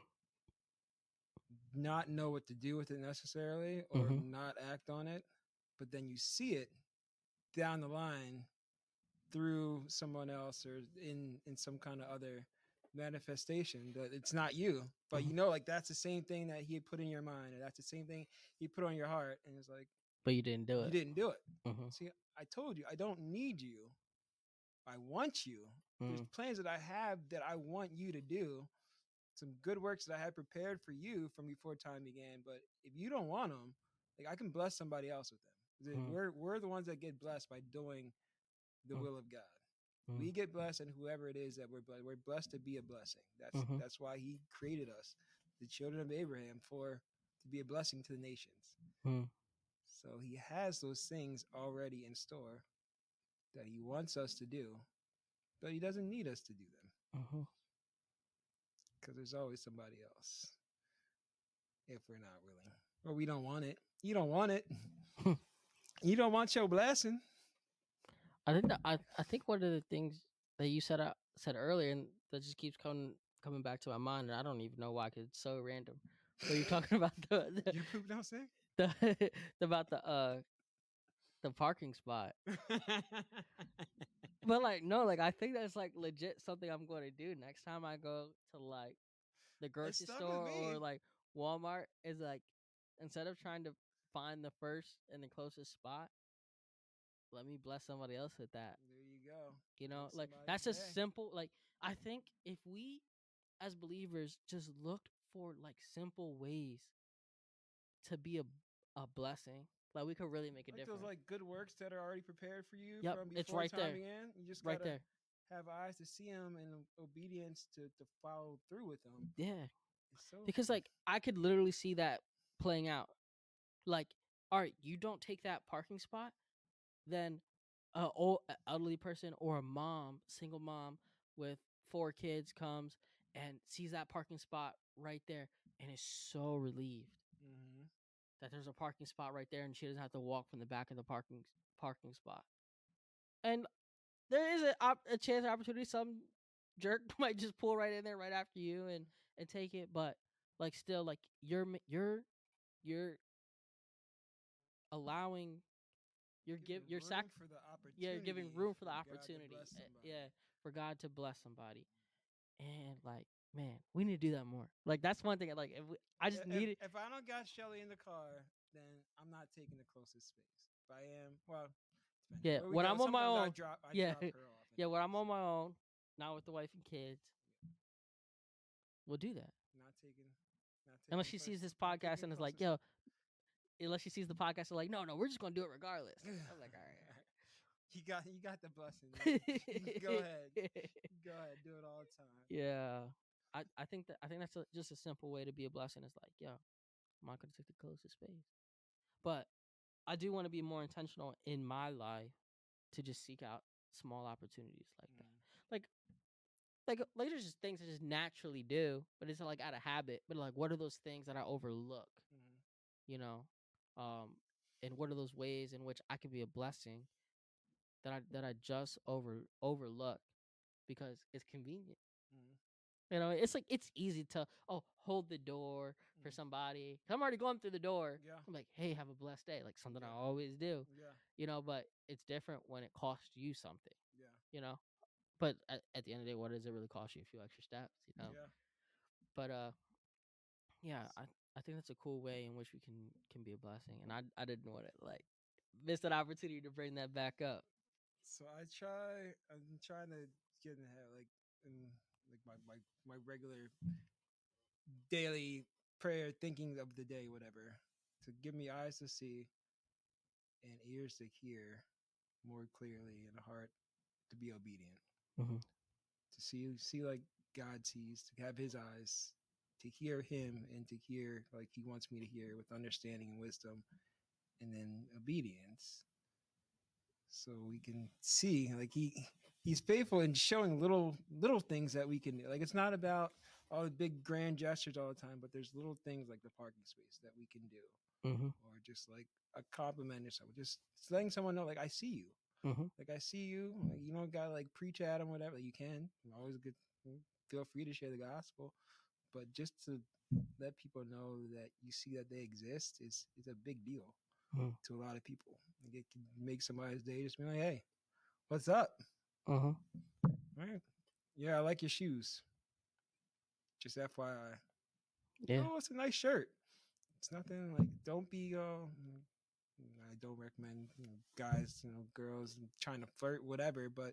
not know what to do with it necessarily, or not act on it, but then you see it down the line through someone else or in some kind of other manifestation that it's not you, but like that's the same thing that He put in your mind, or that's the same thing He put on your heart, and it's like, but you didn't do it. You didn't do it. See, I told you I don't need you. I want you. There's plans that I have that I want you to do. Some good works that I had prepared for you from before time began. But if you don't want them, like I can bless somebody else with them. We're the ones that get blessed by doing the will of God. We get blessed, and whoever it is that we're blessed to be a blessing. That's why He created us, the children of Abraham, to be a blessing to the nations. So He has those things already in store that He wants us to do, but He doesn't need us to do them. Because there's always somebody else if we're not willing, or we don't want it. You don't want it. You don't want your blessing. I think one of the things that you said earlier, and that just keeps coming back to my mind, and I don't even know why, because it's so random. But you're talking about the you poop don't say about the parking spot. But like no, like I think that's like legit something I'm going to do next time I go to like the grocery store or like Walmart. Is like, instead of trying to find the first and the closest spot, let me bless somebody else with that. There you go. You know, like that's just simple. Like I think if we as believers just looked for like simple ways to be a blessing, like we could really make a difference. Those like good works that are already prepared for you from before it's right time there. began. You just right gotta there. have eyes to see them and obedience to follow through with them. Yeah. So because like I could literally see that playing out. Like, all right, you don't take that parking spot, then a elderly person or a mom, single mom with 4 kids comes and sees that parking spot right there and is so relieved that there's a parking spot right there and she doesn't have to walk from the back of the parking spot. And there is a chance or opportunity some jerk might just pull right in there right after you and take it, but like still like you're allowing you're for the opportunity. you're giving room for the opportunity. For God to bless somebody. And like, man, we need to do that more. Like that's one thing. Like I just need it. If I don't got Shelly in the car, then I'm not taking the closest space. If I am, well, yeah. When I'm on my own, I drop yeah, her off. Yeah. When I'm on my own, not with the wife and kids, we'll do that. Not taking unless she sees this podcast and is like, yo. Unless she sees the podcast and like, no, we're just gonna do it regardless. I'm like, all right. You got the blessing. Go ahead, do it all the time. Yeah. I think that's just a simple way to be a blessing. It's like, yo, I'm not gonna take the closest space, but I do want to be more intentional in my life to just seek out small opportunities like that. Mm, Like like there's just things I just naturally do, but it's like out of habit. But like, what are those things that I overlook? mm, You know, um, and what are those ways in which I can be a blessing that I just overlook because it's convenient. mm, You know, it's like it's easy to hold the door for mm. somebody. I'm already going through the door. Yeah, I'm like, hey, have a blessed day, like something I yeah, always do. yeah, You know, but it's different when it costs you something. yeah, You know, but at the end of the day, what does it really cost you? A few extra steps. You know, yeah. but yeah, I think that's a cool way in which we can be a blessing, and I didn't want to like miss an opportunity to bring that back up. So I'm trying to get in the head, like in like my regular daily prayer, thinking of the day, whatever, to give me eyes to see and ears to hear more clearly and a heart to be obedient, Mm-hmm. to see like God sees, to have His eyes, to hear Him and to hear like He wants me to hear with understanding and wisdom, and then obedience, so we can see like He's faithful in showing little things that we can do. Like it's not about all the big grand gestures all the time, but there's little things like the parking space that we can do, Mm-hmm. or just like a compliment or something, just letting someone know like I see you. Mm-hmm. Like I see you. Like, you don't gotta like preach at them, whatever. Like, you can. You always good. Feel free to share the gospel, but just to let people know that you see that they exist is a big deal Mm-hmm. to a lot of people. Like, it can make somebody's day. Just be like, hey, what's up? Mm-hmm. All right. Yeah, I like your shoes. Just FYI. Yeah. Oh, it's a nice shirt. It's nothing like. Don't be. I don't recommend guys, girls trying to flirt, whatever. But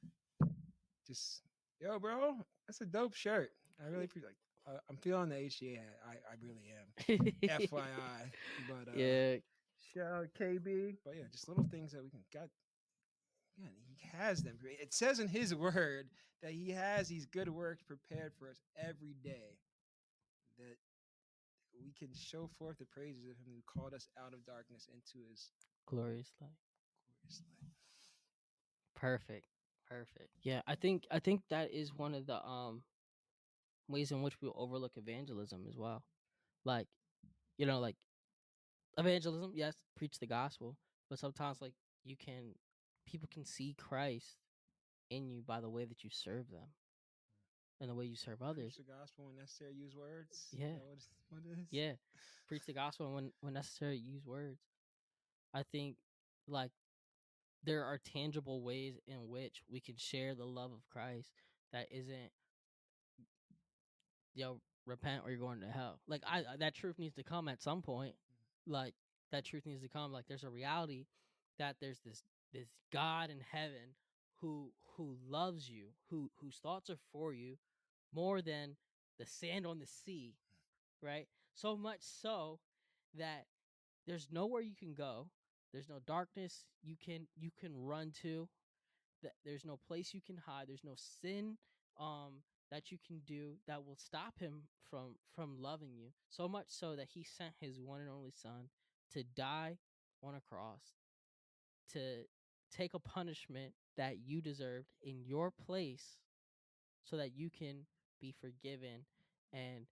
just, yo, bro, that's a dope shirt. I really appreciate. Like, I'm feeling the HGA hat. I really am. FYI. But Yeah. shout out KB. But yeah, just little things that we can got. Yeah, he has them. It says in his word that he has these good works prepared for us every day. That we can show forth the praises of him who called us out of darkness into his Glorious light. glorious light. Perfect. Perfect. Yeah, I think that is one of the ways in which we overlook evangelism as well. Like, like evangelism, yes, preach the gospel, but sometimes like you can people can see Christ in you by the way that you serve them and the way you serve Preach others. the gospel when necessary, use words. Is Yeah. that what it is? Yeah. Preach the gospel and when necessary use words. I think like there are tangible ways in which we can share the love of Christ that isn't repent or you're going to hell. Like I that truth needs to come at some point. Like that truth needs to come. Like there's a reality that there's this God in heaven who loves you, whose thoughts are for you more than the sand on the sea, right? So much so that there's nowhere you can go. There's no darkness you can run to. That there's no place you can hide. There's no sin that you can do that will stop him from loving you. So much so that he sent his one and only son to die on a cross to take a punishment that you deserved in your place so that you can be forgiven and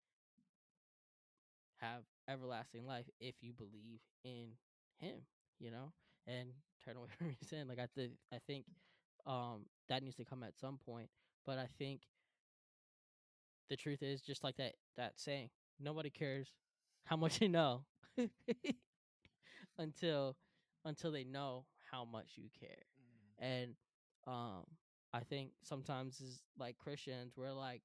have everlasting life if you believe in him, and turn away from your sin. Like I think that needs to come at some point. But I think the truth is just like that saying, nobody cares how much you know until they know how much you care. Mm, And um I think sometimes is like Christians we're like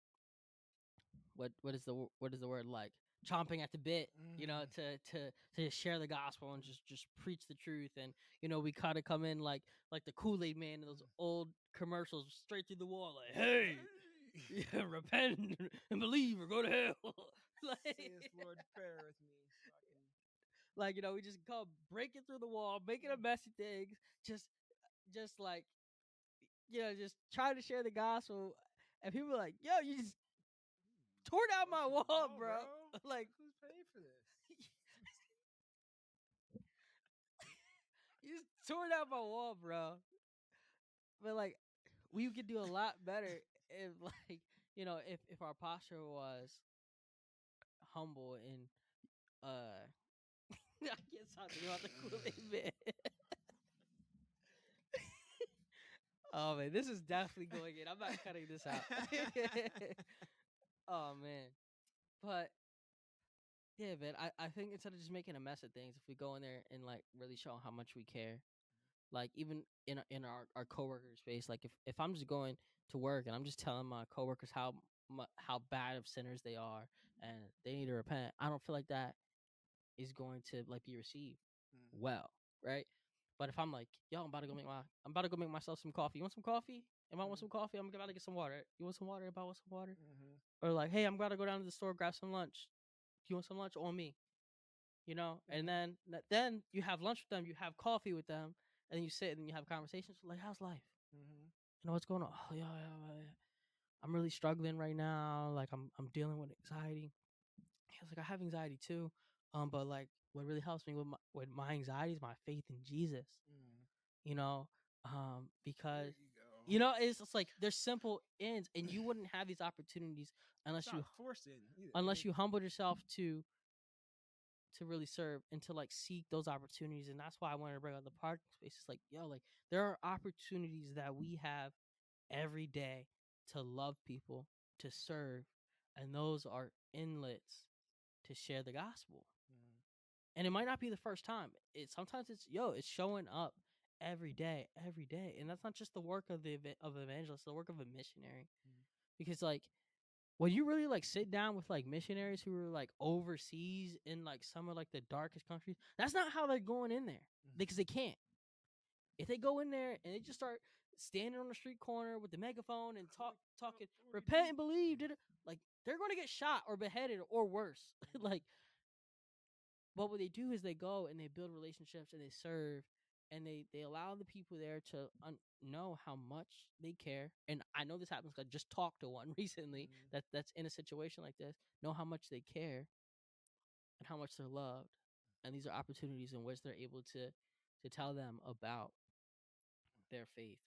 what is the word like chomping at the bit, mm, to share the gospel and just preach the truth. And we kind of come in like the Kool-Aid man in those old commercials straight through the wall like, hey, yeah, repent and believe or go to hell. like, say this Lord's prayer with me, so I can. we just come breaking through the wall, making a messy thing, just like just trying to share the gospel. And people are like, yo, you just tore down my What's wall, wrong, bro. Like, who's paying for this? you just tore down my wall, bro. But like, we could do a lot better if, like, if our posture was humble and I can't stop thinking about the Kool-Aid man. Oh man, this is definitely going in. I'm not cutting this out. Oh man, but yeah, man. I think instead of just making a mess of things, if we go in there and like really show how much we care, like even in our coworker space, like if I'm just going to work and I'm just telling my coworkers how bad of sinners they are and they need to repent, I don't feel like that is going to like be received well, right? But if I'm like, yo, I'm about to go make myself some coffee. You want some coffee? Am I want some coffee? I'm about to get some water. You want some water? If I want some water, or like, hey, I'm about to go down to the store grab some lunch. Do you want some lunch? On me, And then you have lunch with them, you have coffee with them, and you sit and you have conversations. Like, how's life? What's going on? Oh yeah. I'm really struggling right now. Like I'm dealing with anxiety. He was like, I have anxiety too. But like what really helps me with my anxiety is my faith in Jesus. You know, because it's just like there's simple ends, and you wouldn't have these opportunities unless you forced in either, unless right? you humbled yourself to really serve and to like seek those opportunities. And that's why I wanted to bring up the parking space. It's like, yo, like there are opportunities that we have every day to love people, to serve, and those are inlets to share the gospel. And it might not be the first time. Sometimes it's showing up every day, and that's not just the work of the evangelist, the work of a missionary, because like when you really like sit down with like missionaries who are like overseas in like some of like the darkest countries, that's not how they're going in there, because they can't. If they go in there and they just start standing on the street corner with the megaphone and talking, repent and believe, like they're going to get shot or beheaded or worse. Like, but what they do is they go and they build relationships and they serve, and they allow the people there to know how much they care. And I know this happens because I just talked to one recently that's in a situation like this. Know how much they care and how much they're loved, and these are opportunities in which they're able to tell them about their faith.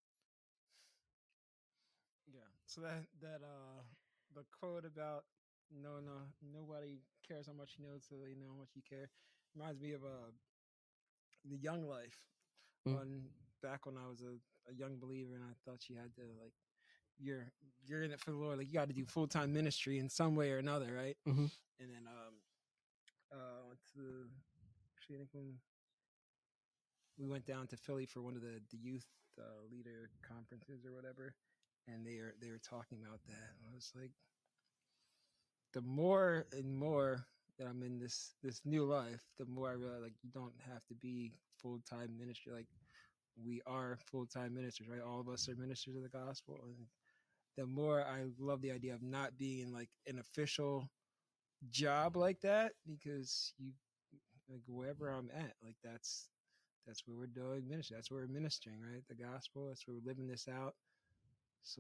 Yeah. So the quote about nobody cares how much you know till they know how much you care reminds me of the Young Life one back when I was a young believer, and I thought you had to like you're in it for the Lord, like you got to do full-time ministry in some way or another, right? And then went to actually I think when we went down to Philly for one of the youth leader conferences or whatever, and they were talking about that. And I was like, the more and more that I'm in this new life, the more I realize like you don't have to be full time ministry. Like we are full time ministers, right? All of us are ministers of the gospel, and the more I love the idea of not being in like an official job like that, because you like wherever I'm at, like that's where we're doing ministry. That's where we're ministering, right? The gospel. That's where we're living this out. So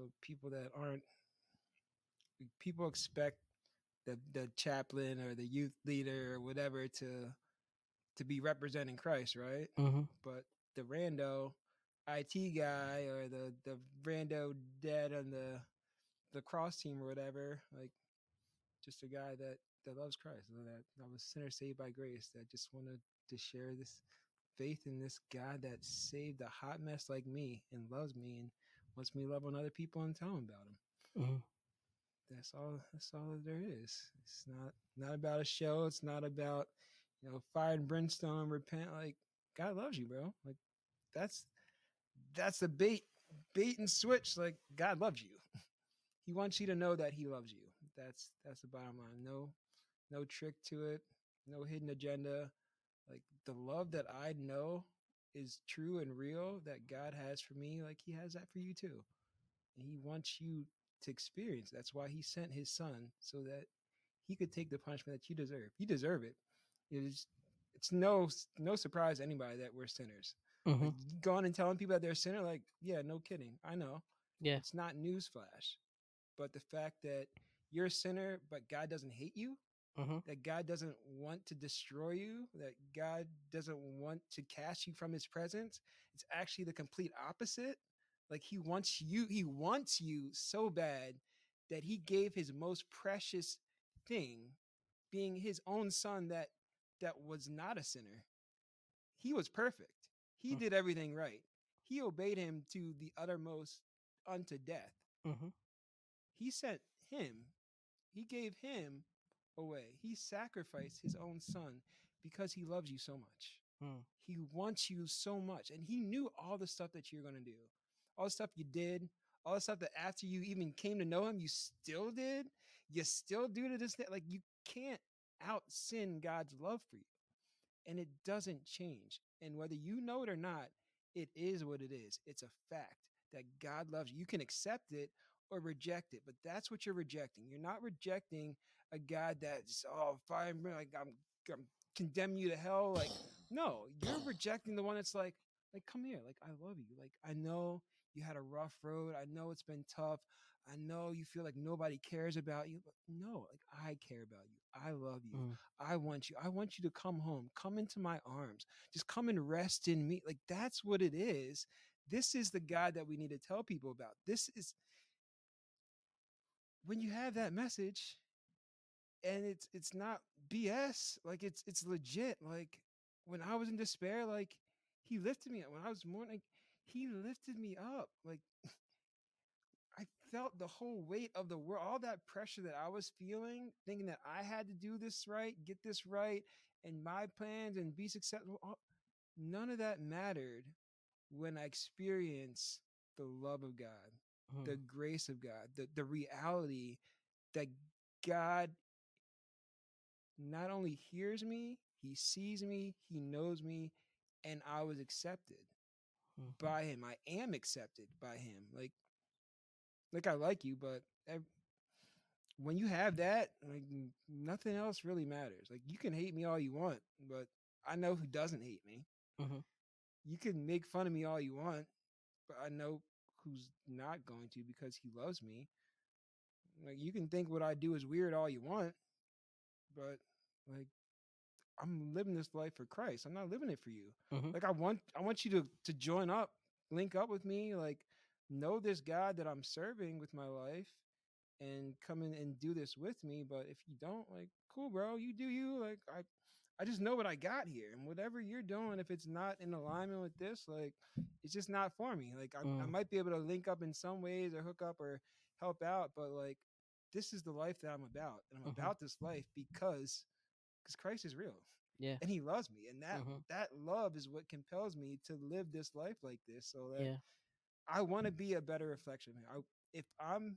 people expect the chaplain or the youth leader or whatever to be representing Christ, right? But the rando IT guy or the rando dad on the cross team or whatever, like just a guy that loves Christ, that was sinner saved by grace, that just wanted to share this faith in this God that saved a hot mess like me and loves me and wants me to love on other people and tell them about him. That's all there is. It's not about a show. It's not about fire and brimstone, repent. Like God loves you, bro. Like that's the bait and switch. Like God loves you. He wants you to know that he loves you. That's the bottom line. No trick to it. No hidden agenda. Like the love that I know is true and real that God has for me, like he has that for you too. And he wants you to experience. That's why he sent his son, so that he could take the punishment that you deserve. You deserve it. It's no surprise to anybody that we're sinners. Like, going and telling people that they're a sinner, like, yeah, no kidding. I know. Yeah. It's not newsflash. But the fact that you're a sinner, but God doesn't hate you, Mm-hmm. that God doesn't want to destroy you, that God doesn't want to cast you from his presence. It's actually the complete opposite. Like he wants you so bad that he gave his most precious thing, being his own son that was not a sinner. He was perfect. He did everything right. He obeyed him to the uttermost unto death. Mm-hmm. He sent him, he gave him away. He sacrificed his own son because he loves you so much. Mm. He wants you so much. And he knew all the stuff that you're going to do, all the stuff you did, all the stuff that after you even came to know him, you still did. You still do to this day. Like, you can't out sin God's love for you. And it doesn't change. And whether you know it or not, it is what it is. It's a fact that God loves you. You can accept it or reject it, but that's what you're rejecting. You're not rejecting a God that's fine, like I'm condemn you to hell. Like, no, you're rejecting the one that's like, come here, like I love you. Like, I know you had a rough road. I know it's been tough. I know you feel like nobody cares about you, but no, like I care about you. I love you. Mm. I want you. I want you to come home. Come into my arms. Just come and rest in me. Like, that's what it is. This is the God that we need to tell people about. This is when you have that message and it's not BS. Like, it's legit. Like, when I was in despair, like he lifted me up. When I was mourning, he lifted me up. Like, I felt the whole weight of the world, all that pressure that I was feeling, thinking that I had to do this right, get this right, and my plans and be successful. None of that mattered when I experienced the love of God, Mm. the grace of God, the reality that God not only hears me, he sees me, he knows me, and I was accepted Mm. by him. I am accepted by him. Like I like you, but when you have that, like nothing else really matters. Like, you can hate me all you want, but I know who doesn't hate me. Mm-hmm. You can make fun of me all you want, but I know who's not going to because he loves me. Like, you can think what I do is weird all you want, but like I'm living this life for Christ. I'm not living it for you. Mm-hmm. Like, I want you to join up, link up with me, like know this God that I'm serving with my life and come in and do this with me. But if you don't, like, cool, bro, you do you. Like, I just know what I got here, and whatever you're doing, if it's not in alignment with this, like, it's just not for me. Like, I Mm. might be able to link up in some ways or hook up or help out, but like, this is the life that I'm about, and I'm Mm-hmm. about this life because Christ is real, Yeah. and He loves me, and that Mm-hmm. that love is what compels me to live this life like this, so that Yeah. I want to be a better reflection of Him. If I'm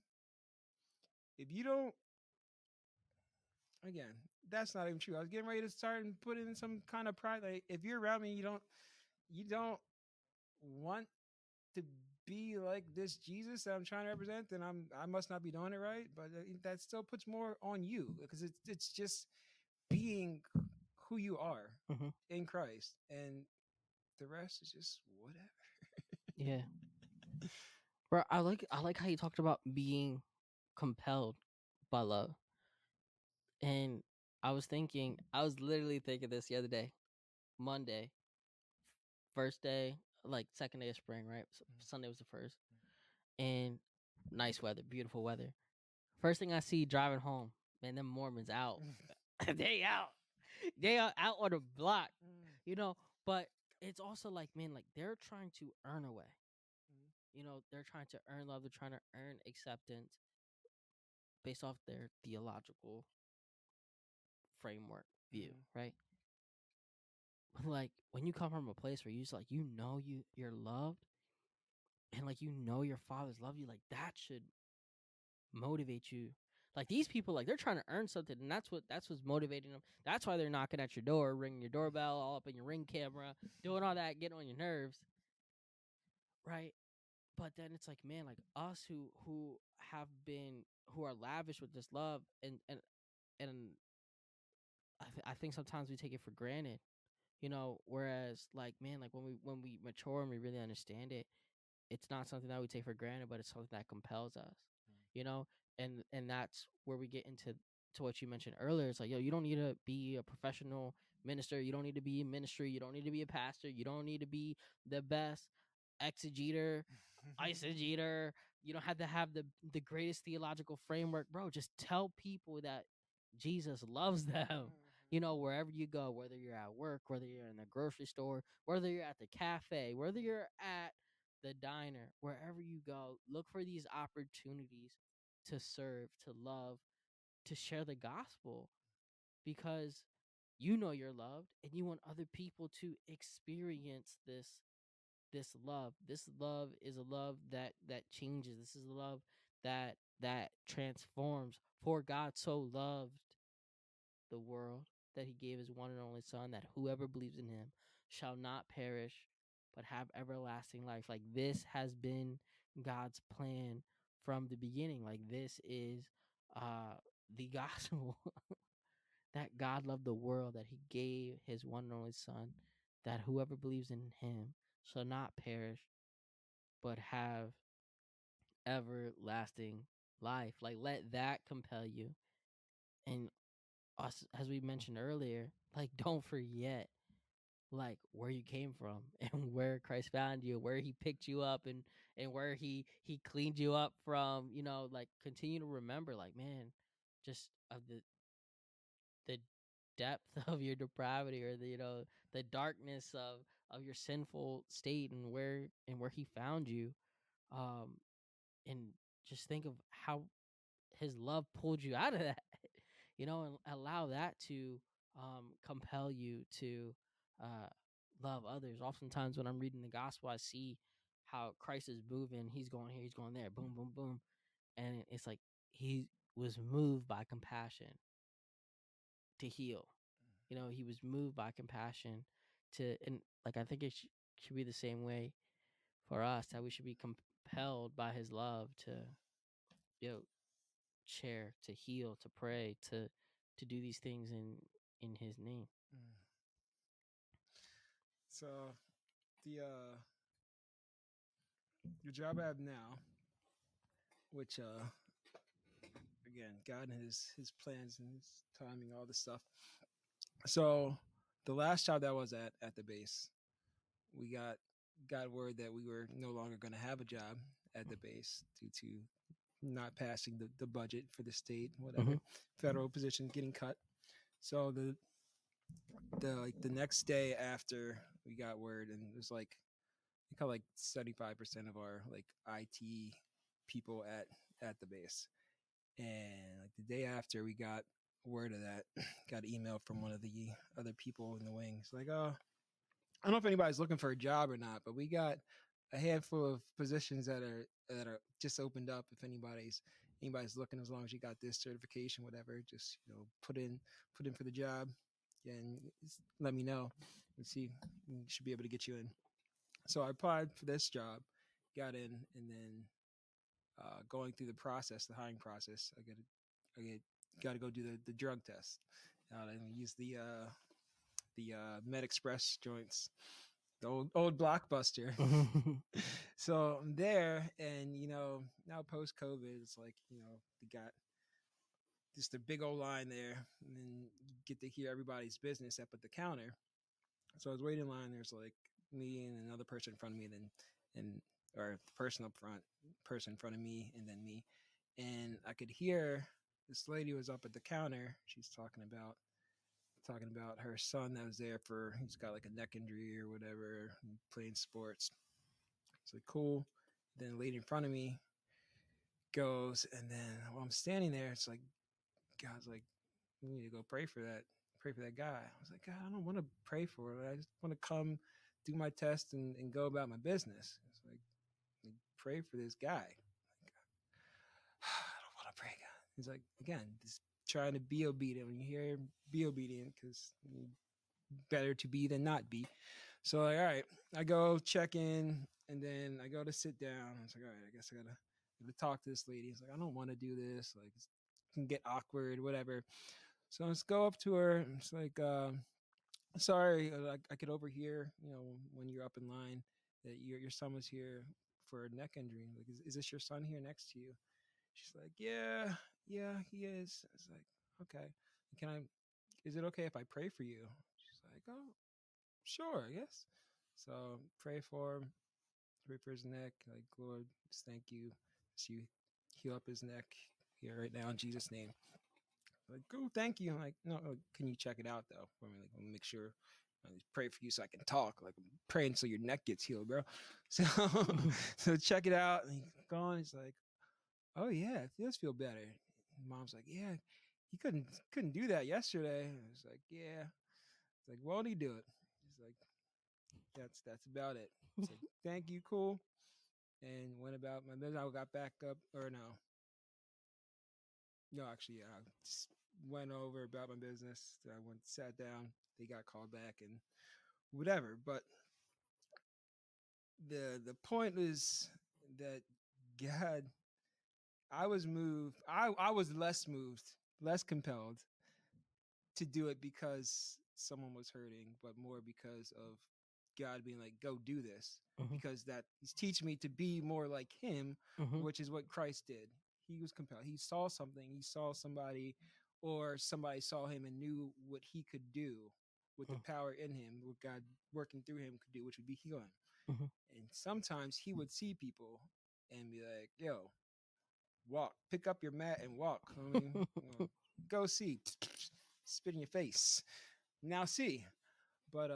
if you don't, again, that's not even true. I was getting ready to start and put in some kind of pride. Like, if you're around me, you don't want to be like this Jesus that I'm trying to represent, then I must not be doing it right. But that still puts more on you because it's just being who you are Mm-hmm. in Christ, and the rest is just whatever. Yeah. Bro, I like how you talked about being compelled by love. And I was literally thinking this the other day. Monday, first day, like second day of spring, right? So Sunday was the first. And nice weather, beautiful weather. First thing I see driving home, man, them Mormons out. they out. They are out on the block, you know. But it's also like, man, like they're trying to earn a way. You know, they're trying to earn love. They're trying to earn acceptance based off their theological framework view, right? But like when you come from a place where you just like you're loved and like your fathers love you, like that should motivate you. Like these people, like they're trying to earn something, and that's what's motivating them. That's why they're knocking at your door, ringing your doorbell, all up in your Ring camera, doing all that, getting on your nerves, right? But then it's like, man, like us who are lavish with this love, and I think sometimes we take it for granted, you know. Whereas, like, man, like when we mature and we really understand it, it's not something that we take for granted, but it's something that compels us, you know. and that's where we get into to what you mentioned earlier. It's like, yo, you don't need to be a professional minister, you don't need to be in ministry, you don't need to be a pastor, you don't need to be the best exegeter, eisegeter, you don't have to have the greatest theological framework, bro. Just tell people that Jesus loves them. You know, wherever you go, whether you're at work, whether you're in the grocery store, whether you're at the cafe, whether you're at the diner, wherever you go, look for these opportunities to serve, to love, to share the gospel, because you know you're loved and you want other people to experience this love. This love is a love that changes. This is a love that transforms. For God so loved the world that he gave his one and only son, that whoever believes in him shall not perish but have everlasting life. Like, this has been God's plan from the beginning. Like, this is the gospel. That God loved the world, that he gave his one and only son, that whoever believes in him shall not perish but have everlasting life. Like, let that compel you. And us, as we mentioned earlier, like, don't forget like where you came from and where Christ found you, where he picked you up, and where he cleaned you up from, you know, like, continue to remember, like, man, just of the depth of your depravity, or the, you know, the darkness of your sinful state, and where he found you. um and just think of how his love pulled you out of that. You know, and allow that to compel you to uh love others. Oftentimes when I'm reading the gospel, I see how Christ is moving, he's going here, he's going there, boom boom boom, and it's like he was moved by compassion to heal. You know, he was moved by compassion to, and like, I think it should be the same way for us, that we should be compelled by his love to, you know, share, to heal, to pray, to do these things in his name. So the your job I have now, which again, God and his plans and his timing, all this stuff. So the last job that I was at the base, we got word that we were no longer going to have a job at the base due to not passing the budget for the state, whatever, federal position getting cut. So the next day after we got word, and it was like, we call like 75% of our like IT people at the base, and like the day after we got word of that, got an email from one of the other people in the wings, like, oh, I don't know if anybody's looking for a job or not, but we got a handful of positions that are just opened up. If anybody's looking, as long as you got this certification, whatever, just, you know, put in for the job, and let me know. Let's see, we should be able to get you in. So I applied for this job, got in, and then going through the process, the hiring process, I got to go do the drug test. And use the Med Express joints, the old Blockbuster. So I'm there, and you know, now post COVID, it's like, you know, we got just a big old line there, and then you get to hear everybody's business up at the counter. So I was waiting in line. There's like me and another person in front of me, and or the person in front of me, and then me, and I could hear this lady was up at the counter. She's talking about her son that was there for, he's got like a neck injury or whatever, playing sports. It's like, cool. Then the lady in front of me goes, and then while I'm standing there, it's like, God's like, we need to go pray for that guy. I was like, God, I don't want to pray for it. I just want to come do my test and go about my business. It's like, pray for this guy. Like, I don't want to pray, God. He's like, again, just trying to be obedient. When you hear be obedient, because better to be than not be. So like, all right, I go check in, and then I go to sit down. I was like, all right, I guess I gotta talk to this lady. It's like, I don't want to do this. Like, it can get awkward, whatever. So let's go up to her. It's like, sorry, I could overhear, you know, when you're up in line, that your son was here for a neck injury. Like, is this your son here next to you? She's like, yeah, yeah, he is. I was like, okay. Can I? Is it okay if I pray for you? She's like, oh, sure, I guess. So pray for him, pray for his neck. Like, Lord, just thank you. Just you heal up his neck here right now in Jesus' name. Like, oh, thank you. I'm like, no, can you check it out though for me? Like, I'll make sure. I pray for you so I can talk. Like, I'm praying so your neck gets healed, bro. So, so check it out. And he's gone. He's like, oh yeah, it does feel better. Mom's like, yeah, he couldn't do that yesterday. I was like, yeah. It's like, won't he do it? He's like, that's about it. It's like, thank you, cool. And went about my business. I got back up, or no, actually, yeah, I just went over about my business. I went, sat down. They got called back and whatever. But the point is that God, I was moved. I was less moved, less compelled to do it because someone was hurting, but more because of God being like, go do this. Because that he's teaching me to be more like him, which is what Christ did. He was compelled. He saw something, he saw somebody, or somebody saw him and knew what he could do with the power in him, what God working through him could do, which would be healing. And sometimes he would see people and be like, yo, walk, pick up your mat and walk. I mean, go see, spit in your face. Now see. But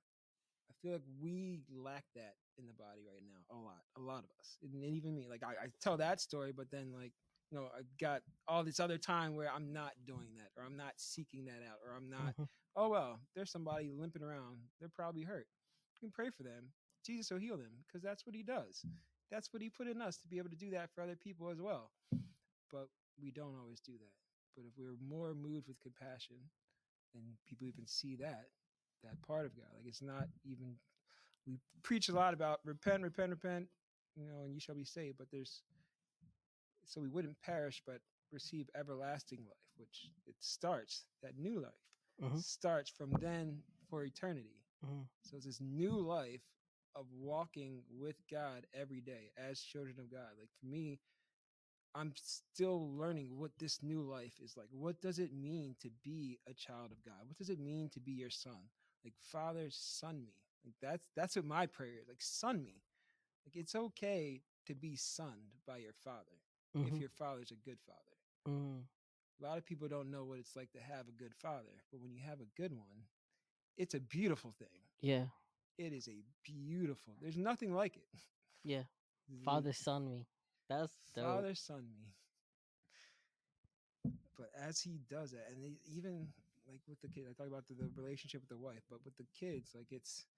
I feel like we lack that in the body right now. A lot of us. And even me. Like I tell that story, but then like, I've got all this other time where I'm not doing that, or I'm not seeking that out, or I'm not, oh well, there's somebody limping around. They're probably hurt. You can pray for them. Jesus will heal them because that's what he does. That's what he put in us to be able to do that for other people as well. But we don't always do that. But if we're more moved with compassion, and people even see that part of God, like it's not even, we preach a lot about repent, repent, repent, and you shall be saved. But there's, so we wouldn't perish, but receive everlasting life, which it starts, that new life starts from then for eternity. So it's this new life of walking with God every day as children of God. Like for me, I'm still learning what this new life is like. What does it mean to be a child of God? What does it mean to be your son? Like, Father, son me. Like that's what my prayer is. Like, son me. Like, it's okay to be sonned by your father if your father's a good father. A lot of people don't know what it's like to have a good father, but when you have a good one, it's a beautiful thing. Yeah. It is a beautiful. There's nothing like it. Yeah. Father, son me. That's dope. Father, son me. But as he does that, and even like with the kid, I talk about the relationship with the wife, but with the kids, like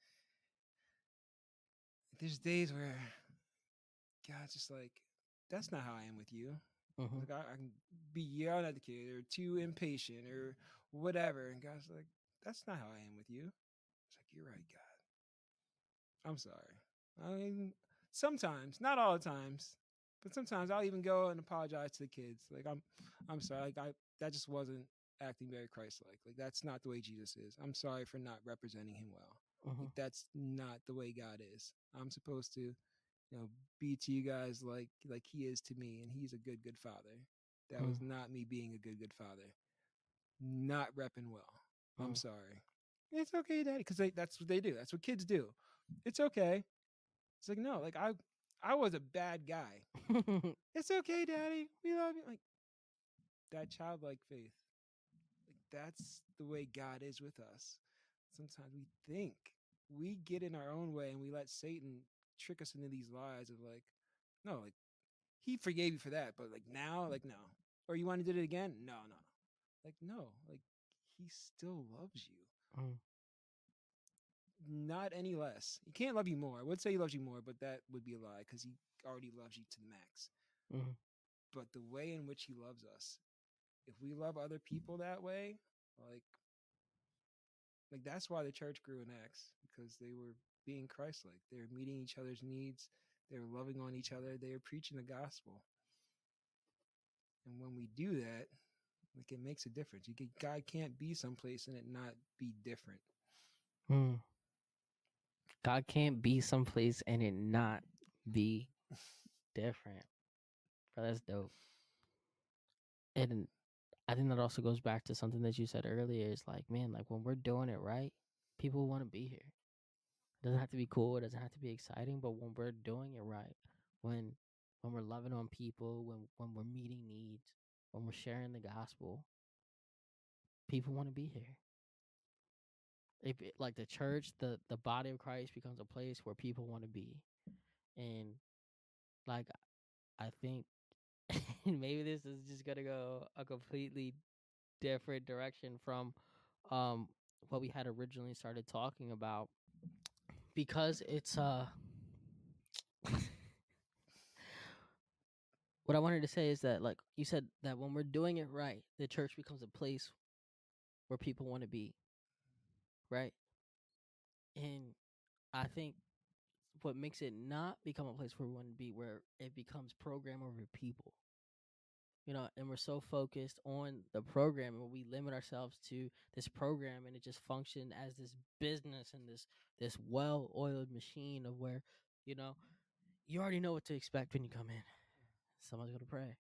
there's days where God's just like, that's not how I am with you. Like I can be yelling at the kid or too impatient or whatever, and God's like, that's not how I am with you. It's like, you're right, God. I'm sorry. I mean, sometimes, not all the times, but sometimes I'll even go and apologize to the kids. Like I'm sorry. Like that just wasn't acting very Christ-like. Like that's not the way Jesus is. I'm sorry for not representing him well. Like that's not the way God is. I'm supposed to, be to you guys like he is to me, and he's a good father. That was not me being a good father. Not repping well. I'm sorry. It's okay, Daddy, because that's what they do. That's what kids do. It's okay. It's like, no, like I was a bad guy. It's okay, Daddy. We love you. Like that childlike faith. Like that's the way God is with us. Sometimes we think we get in our own way and we let Satan trick us into these lies of like, no, like he forgave you for that, but like now, like no. Or you want to do it again? No. Like no, like he still loves you. Not any less. He can't love you more. I would say he loves you more, but that would be a lie because he already loves you to the max. But the way in which he loves us, if we love other people that way, like that's why the church grew in Acts, because they were being Christ-like. They were meeting each other's needs. They were loving on each other. They were preaching the gospel. And when we do that, like it makes a difference. God can't be someplace and it not be different. God can't be someplace and it not be different. Bro, that's dope. And I think that also goes back to something that you said earlier. Is like, man, like when we're doing it right, people want to be here. It doesn't have to be cool. It doesn't have to be exciting. But when we're doing it right, when when we're loving on people, when we're meeting needs, when we're sharing the gospel, people want to be here. Like the church, the body of Christ becomes a place where people want to be. And like I think maybe this is just gonna go a completely different direction from um what we had originally started talking about, because it's what I wanted to say is that, like you said, that when we're doing it right, the church becomes a place where people want to be, right? And I think what makes it not become a place where we want to be, where it becomes program over people, and we're so focused on the program, and we limit ourselves to this program, and it just functioned as this business and this well-oiled machine of where, you know, you already know what to expect when you come in. Someone's gonna pray,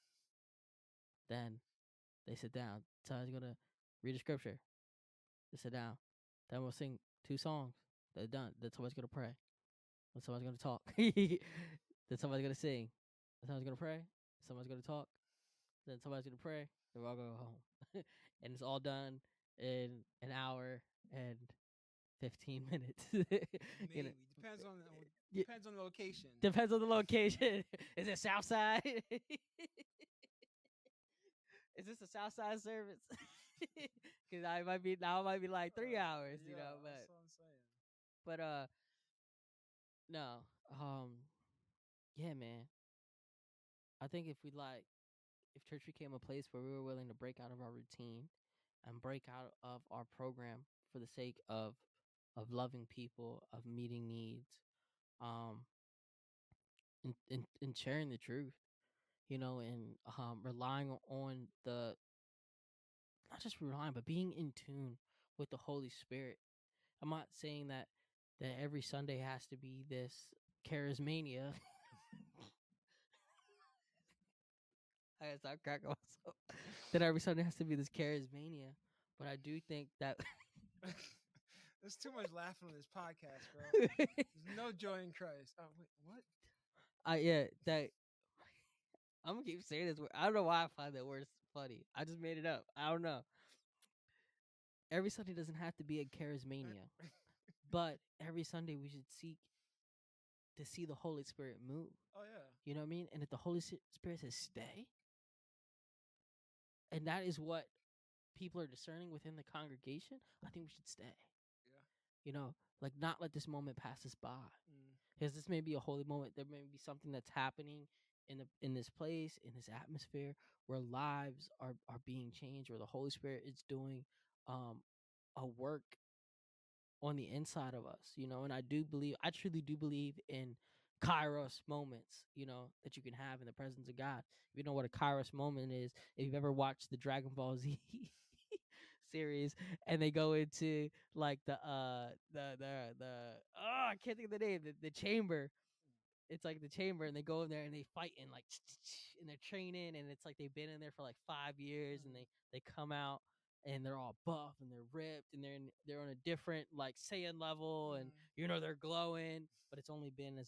then they sit down. Someone's gonna read a scripture, they sit down, then we'll sing 2 songs, they're done, then someone's gonna pray, then someone's gonna talk, then somebody's gonna sing, then someone's gonna pray, someone's gonna talk, then somebody's gonna pray, then we're all gonna go home. And it's all done in an hour and 15 minutes. you know, Maybe depends on y- depends on the location. depends on the location. Is it Southside? Is this a Southside service? Because I might be now. It might be like 3 hours. Yeah, But that's what I'm saying. no. Yeah, man. I think if church became a place where we were willing to break out of our routine and break out of our program for the sake of loving people, of meeting needs, um, and sharing the truth, and relying on the not just relying, but being in tune with the Holy Spirit. I'm not saying that every Sunday has to be this charismania. I gotta stop cracking myself. That every Sunday has to be this charismania, but I do think that There's too much laughing on this podcast, bro. There's no joy in Christ. Oh wait, what? that I'm gonna keep saying this word. I don't know why I find that word funny. I just made it up. I don't know. Every Sunday doesn't have to be a charismania, but every Sunday we should seek to see the Holy Spirit move. Oh yeah. You know what I mean? And if the Holy Spirit says stay, and that is what people are discerning within the congregation, I think we should stay. Yeah. Like not let this moment pass us by. Mm. Because this may be a holy moment. There may be something that's happening in this place, in this atmosphere, where lives are being changed, where the Holy Spirit is doing a work on the inside of us, and I truly do believe in Kairos moments, that you can have in the presence of God. If you know what a Kairos moment is, if you've ever watched the Dragon Ball Z series, and they go into like the I can't think of the name, the chamber. It's like the chamber, and they go in there and they fight and like and they're training, and it's like they've been in there for like 5 years, and they come out and they're all buff and they're ripped, and they're on a different like Saiyan level, and they're glowing, but it's only been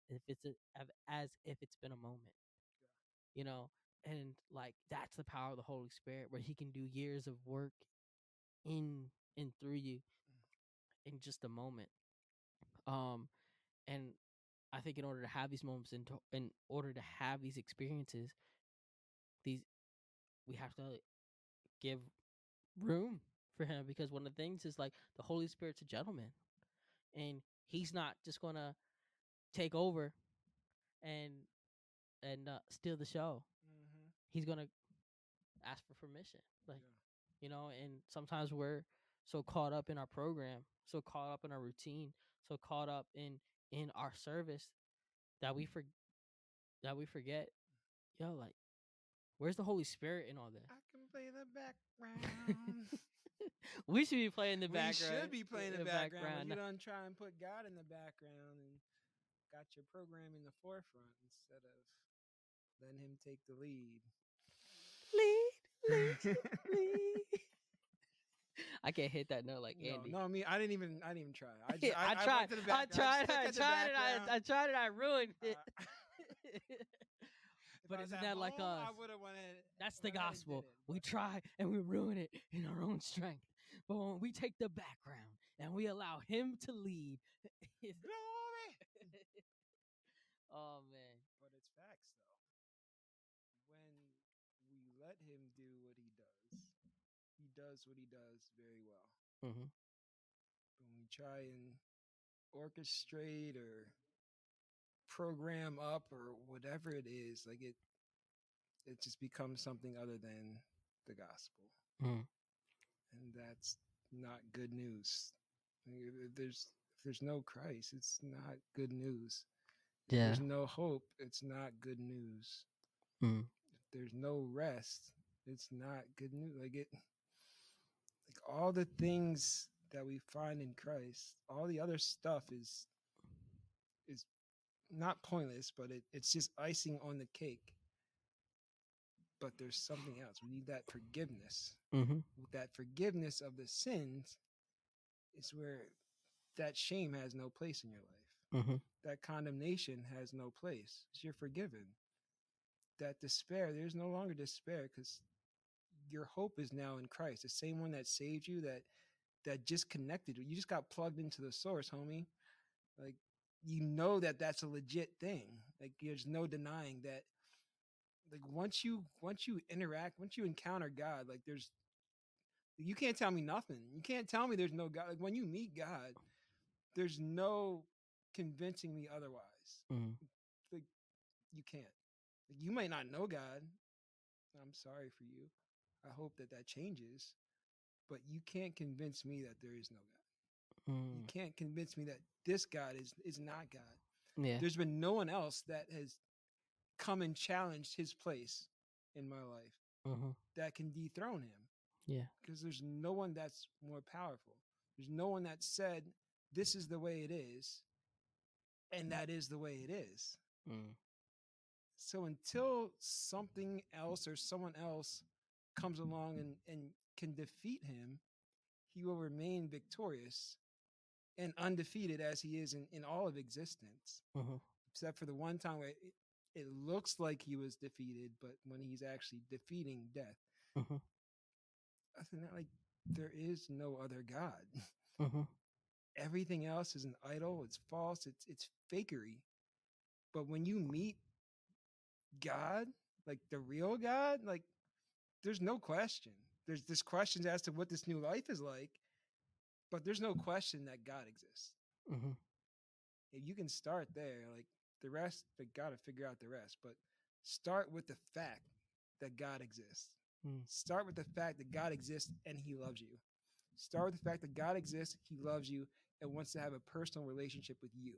as if it's been a moment, you know and like that's the power of the Holy Spirit, where he can do years of work in and through you in just a moment. um and I think in order to have these moments, in order to have these experiences, these we have to give room for him, because one of the things is like the Holy Spirit's a gentleman, and he's not just gonna take over and steal the show. Mm-hmm. He's gonna ask for permission, like Yeah. and sometimes we're so caught up in our program, so caught up in our routine, so caught up in our service, that we forget, like, where's the Holy Spirit in all this? I can play the background. We should be playing the We background. should be playing the background, but you don't try and put God in the background and got your program in the forefront instead of letting him take the lead. lead, lead. I can't hit that note like Andy. No, I mean, I didn't even try. I I tried. went to the I background. tried. Stuck I at the tried it. background. I tried it. I ruined it. If But I was isn't at that like home, us? I would have went in. That's the went ahead and did gospel. it, We but- try and we ruin it in our own strength. But when we take the background and we allow him to lead. Glory. Oh man. But it's facts though. When we let him do what he does what he does very well. Mm-hmm. When we try and orchestrate or program up or whatever it is, like it just becomes something other than the gospel. Mm. And that's not good news. If there's no Christ, it's not good news. If Yeah. there's no hope, it's not good news. Mm. If there's no rest, it's not good news. Like all the things that we find in Christ, all the other stuff is not pointless, but it's just icing on the cake. But there's something else. We need that forgiveness. Mm-hmm. That forgiveness of the sins is where that shame has no place in your life. Mm-hmm. That condemnation has no place. You're forgiven. That despair, there's no longer despair because your hope is now in Christ. The same one that saved you, that just connected you. You just got plugged into the source, homie. Like you know that's a legit thing. Like there's no denying that. Like once you interact, once you encounter God, like you can't tell me nothing. You can't tell me there's no God. Like when you meet God, there's no convincing me otherwise. Mm. Like you can't. Like, you might not know God. I'm sorry for you. I hope that changes. But you can't convince me that there is no God. You can't convince me that this God is not God. Yeah. There's been no one else that has come and challenged his place in my life that can dethrone him. Yeah. Because there's no one that's more powerful. There's no one that said, this is the way it is, and that is the way it is. Mm. So until something else or someone else comes along and can defeat him, he will remain victorious and undefeated as he is in all of existence. Except for the one time where it looks like he was defeated, but when he's actually defeating death. Other than that, like there is no other God. Everything else is an idol. It's false. It's fakery. But when you meet God, like the real God, like there's no question. There's questions as to what this new life is like, but there's no question that God exists. If you can start there, like the rest, they got to figure out the rest. But start with the fact that God exists. Start with the fact that God exists and he loves you. Start with the fact that God exists, he loves you, and wants to have a personal relationship with you.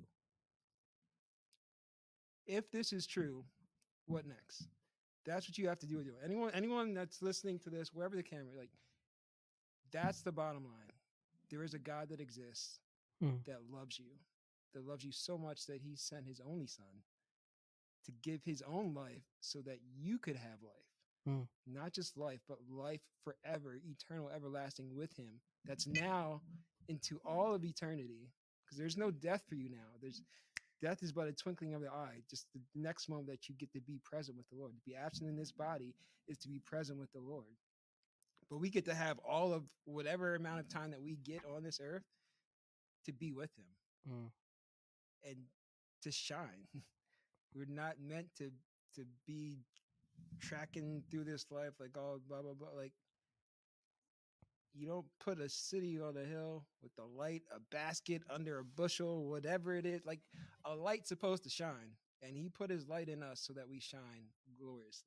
If this is true, what next? That's what you have to do with you. Anyone that's listening to this, wherever the camera, like that's the bottom line. There is a God that exists that loves you so much that he sent his only son to give his own life so that you could have life. Not just life, but life forever, eternal, everlasting with him. That's now into all of eternity. Because there's no death for you now. Death is but a twinkling of the eye. Just the next moment that you get to be present with the Lord. To be absent in this body is to be present with the Lord. But we get to have all of whatever amount of time that we get on this earth to be with him and to shine. We're not meant to be tracking through this life like all blah blah blah. Like you don't put a city on a hill with a light, a basket under a bushel, whatever it is. Like a light's supposed to shine, and he put his light in us so that we shine gloriously.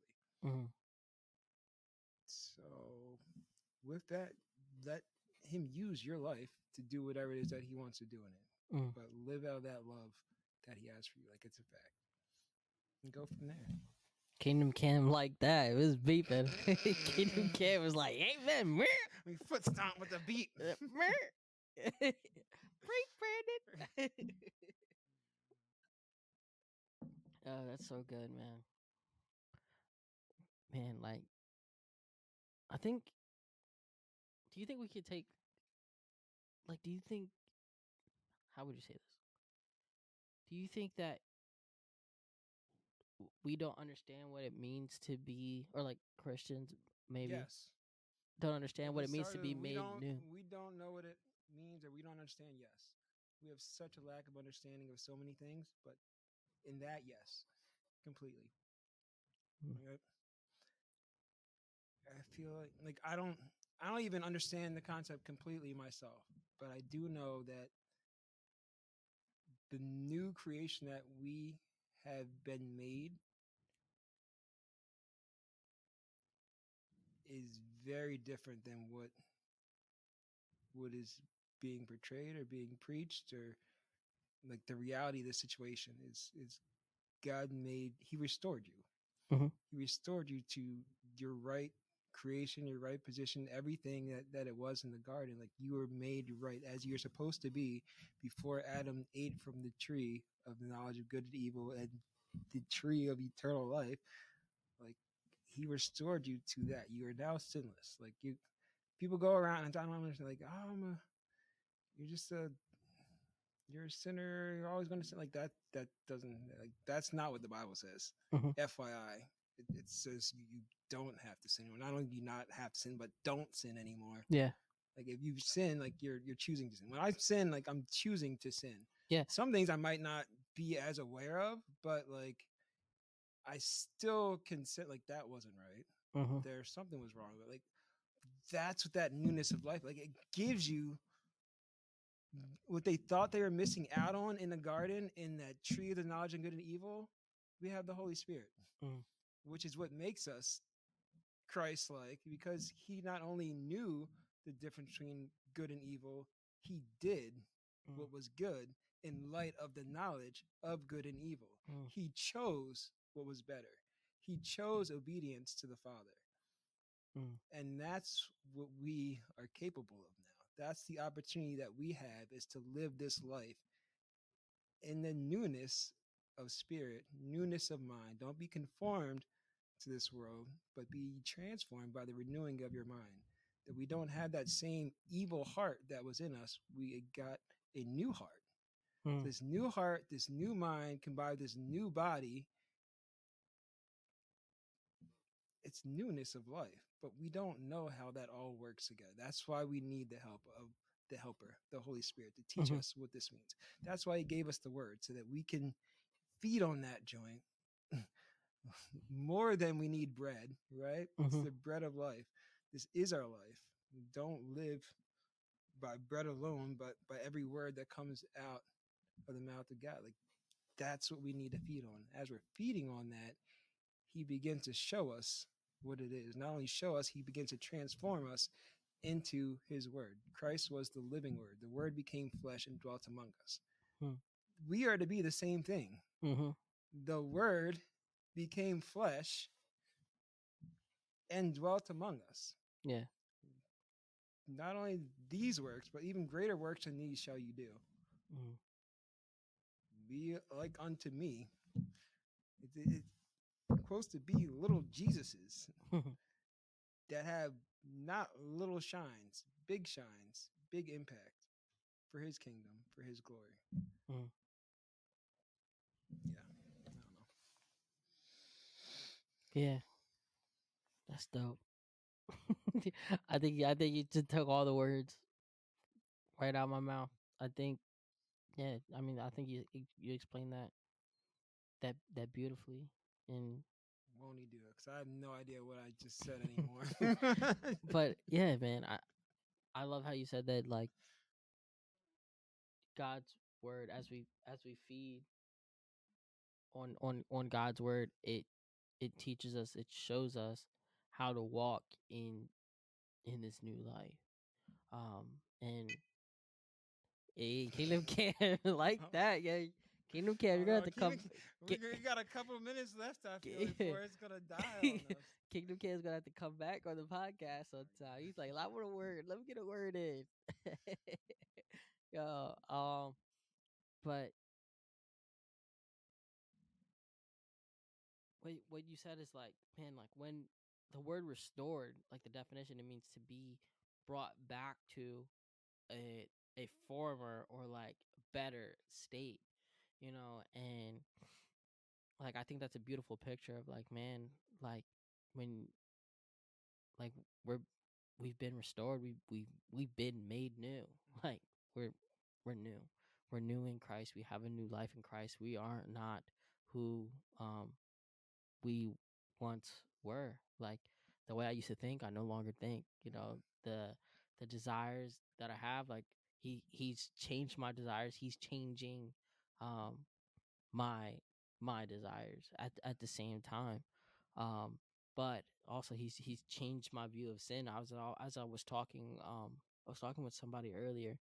So with that, let him use your life to do whatever it is that he wants to do in it. But live out that love that he has for you like it's a fact. And go from there. Kingdom Cam like that. It was beeping. Kingdom Cam was like, amen. We foot stomp with the beat. Break, Brandon. Oh, that's so good, man. Man, like I think. Do you think we could take like? Do you think? How would you say this? Do you think that we don't understand what it means to be, or like Christians maybe Yes. don't understand If what we it means to started, be made new? we don't know what it means, or we don't understand. Yes, we have such a lack of understanding of so many things, but in that, yes, completely. Mm. Right? I feel like I don't even understand the concept completely myself, but I do know that the new creation that we have been made is very different than what is being portrayed or being preached, or like the reality of the situation is God made, he restored you. Mhm. He restored you to your right creation, your right position, everything that it was in the garden. Like you were made right as you're supposed to be before Adam ate from the tree of the knowledge of good and evil and the tree of eternal life. Like he restored you to that. You are now sinless. Like you, people go around and I don't understand. Like, oh, you're just you're a sinner. You're always going to sin like that. That doesn't like that's not what the Bible says. Mhm. FYI, it says you don't have to sin. Not only do you not have to sin, but don't sin anymore. Yeah. Like if you sin, like you're choosing to sin. When I sin, like I'm choosing to sin. Yeah. Some things I might not be as aware of, but like I still can sin. Like that wasn't right. Mhm. There something was wrong. But like that's what that newness of life. Like it gives you what they thought they were missing out on in the garden, in that tree of the knowledge of good and evil. We have the Holy Spirit, Mm. which is what makes us Christ-like, because he not only knew the difference between good and evil, he did Mm. what was good in light of the knowledge of good and evil. Mm. He chose what was better. He chose obedience to the Father. Mm. And that's what we are capable of now. That's the opportunity that we have, is to live this life in the newness of spirit, newness of mind. Don't be conformed to this world, but be transformed by the renewing of your mind. That we don't have that same evil heart that was in us. We got a new heart. Mm. This new heart, this new mind combined with this new body, it's newness of life. But we don't know how that all works together. That's why we need the help of the helper, the Holy Spirit, to teach Mhm. us what this means. That's why he gave us the word, so that we can feed on that joint more than we need bread, right? It's Mhm. the bread of life. This is our life. We don't live by bread alone, but by every word that comes out of the mouth of God. Like that's what we need to feed on. As we're feeding on that, he begins to show us what it is. Not only show us, he begins to transform us into his word. Christ was the living word. The word became flesh and dwelt among us. Mm. We are to be the same thing. Mhm. The word became flesh and dwelt among us. Yeah. Not only these works, but even greater works than these shall you do. Mm. Be like unto me. It's supposed to be little Jesuses that have not little shines, big impact for his kingdom, for his glory. Mm. Yeah, I don't know. Yeah. That's dope. I think you just took all the words right out of my mouth. I think yeah, I mean I think you explained that beautifully. And Won't he do it? Because I have no idea what I just said anymore. but yeah, man, I love how you said that, like God's word, as we feed on God's word, it teaches us, it shows us how to walk in this new life. And Kingdom Cam like Oh, that, yeah. Kingdom Cam, oh you're gonna no, have to come. we Get, got a couple minutes left. I feel before it's gonna die on us. Kingdom Cam's gonna have to come back on the podcast sometime. He's like, I want a word. Let me get a word in. Yo, but what you said is like, man, like the word restored, like the definition, it means to be brought back to a former or like better state, and like I think that's a beautiful picture of like, man, like when like we're we've been restored, we've been made new. Like we're we're new. We're new in Christ. We have a new life in Christ. We are not who we once were. Like the way I used to think, I no longer think. The desires that I have, like he's changed my desires. He's changing um my my desires at the same time. But also he's changed my view of sin. As I was talking with somebody earlier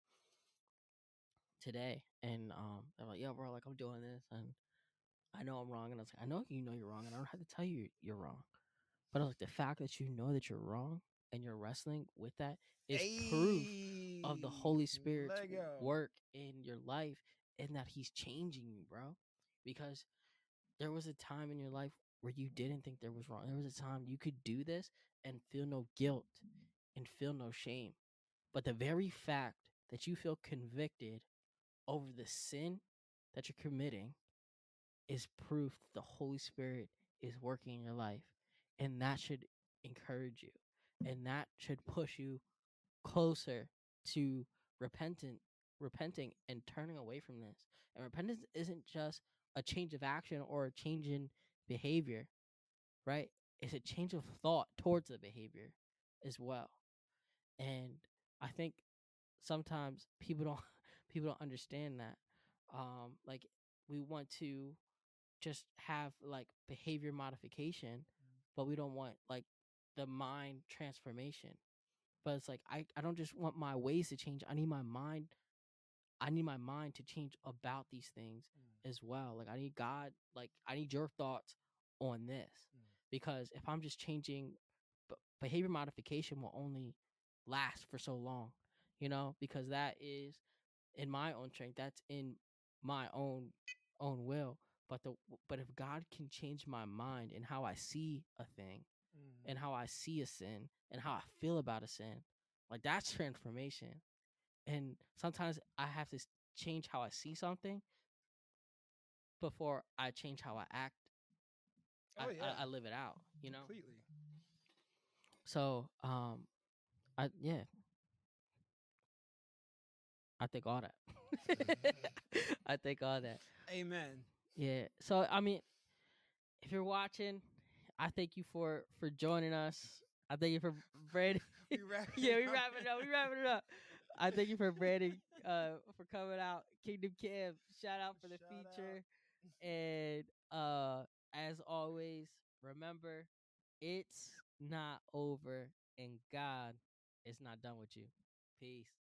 today, and they're like, "Yeah, bro, like I'm doing this and I know I'm wrong." And I was like, "I know you know you're wrong, and I don't have to tell you you're wrong." But I was like, the fact that you know that you're wrong and you're wrestling with that is proof of the Holy Spirit's Lego. work in your life, and that he's changing you, bro. Because there was a time in your life where you didn't think there was wrong. There was a time you could do this and feel no guilt and feel no shame. But the very fact that you feel convicted over the sin that you're committing is proof that the Holy Spirit is working in your life. And that should encourage you. And that should push you closer to repenting and turning away from this. And repentance isn't just a change of action or a change in behavior, right? It's a change of thought towards the behavior as well. And I think sometimes people don't people don't understand that. Like we want to just have like behavior modification, but we don't want like the mind transformation. But it's like I don't just want my ways to change. I need my mind to change about these things as well. Like I need God, like I need your thoughts on this. Because if I'm just changing, behavior modification will only last for so long, because that is in my own strength, that's in my own will. But if God can change my mind and how I see a thing and how I see a sin and how I feel about a sin, like that's transformation. And sometimes I have to change how I see something before I change how I act. Oh yeah, I live it out, completely. So I yeah, I think all that. I think all that. Amen. Yeah. So I mean, if you're watching, I thank you for joining us. I thank you for Brandon. We wrapping Yeah, we up. wrapping it up. We wrapping it up. I thank you for Brandon for coming out. Kingdom Cam, shout out for the Shout feature. And as always, remember, it's not over and God is not done with you. Peace.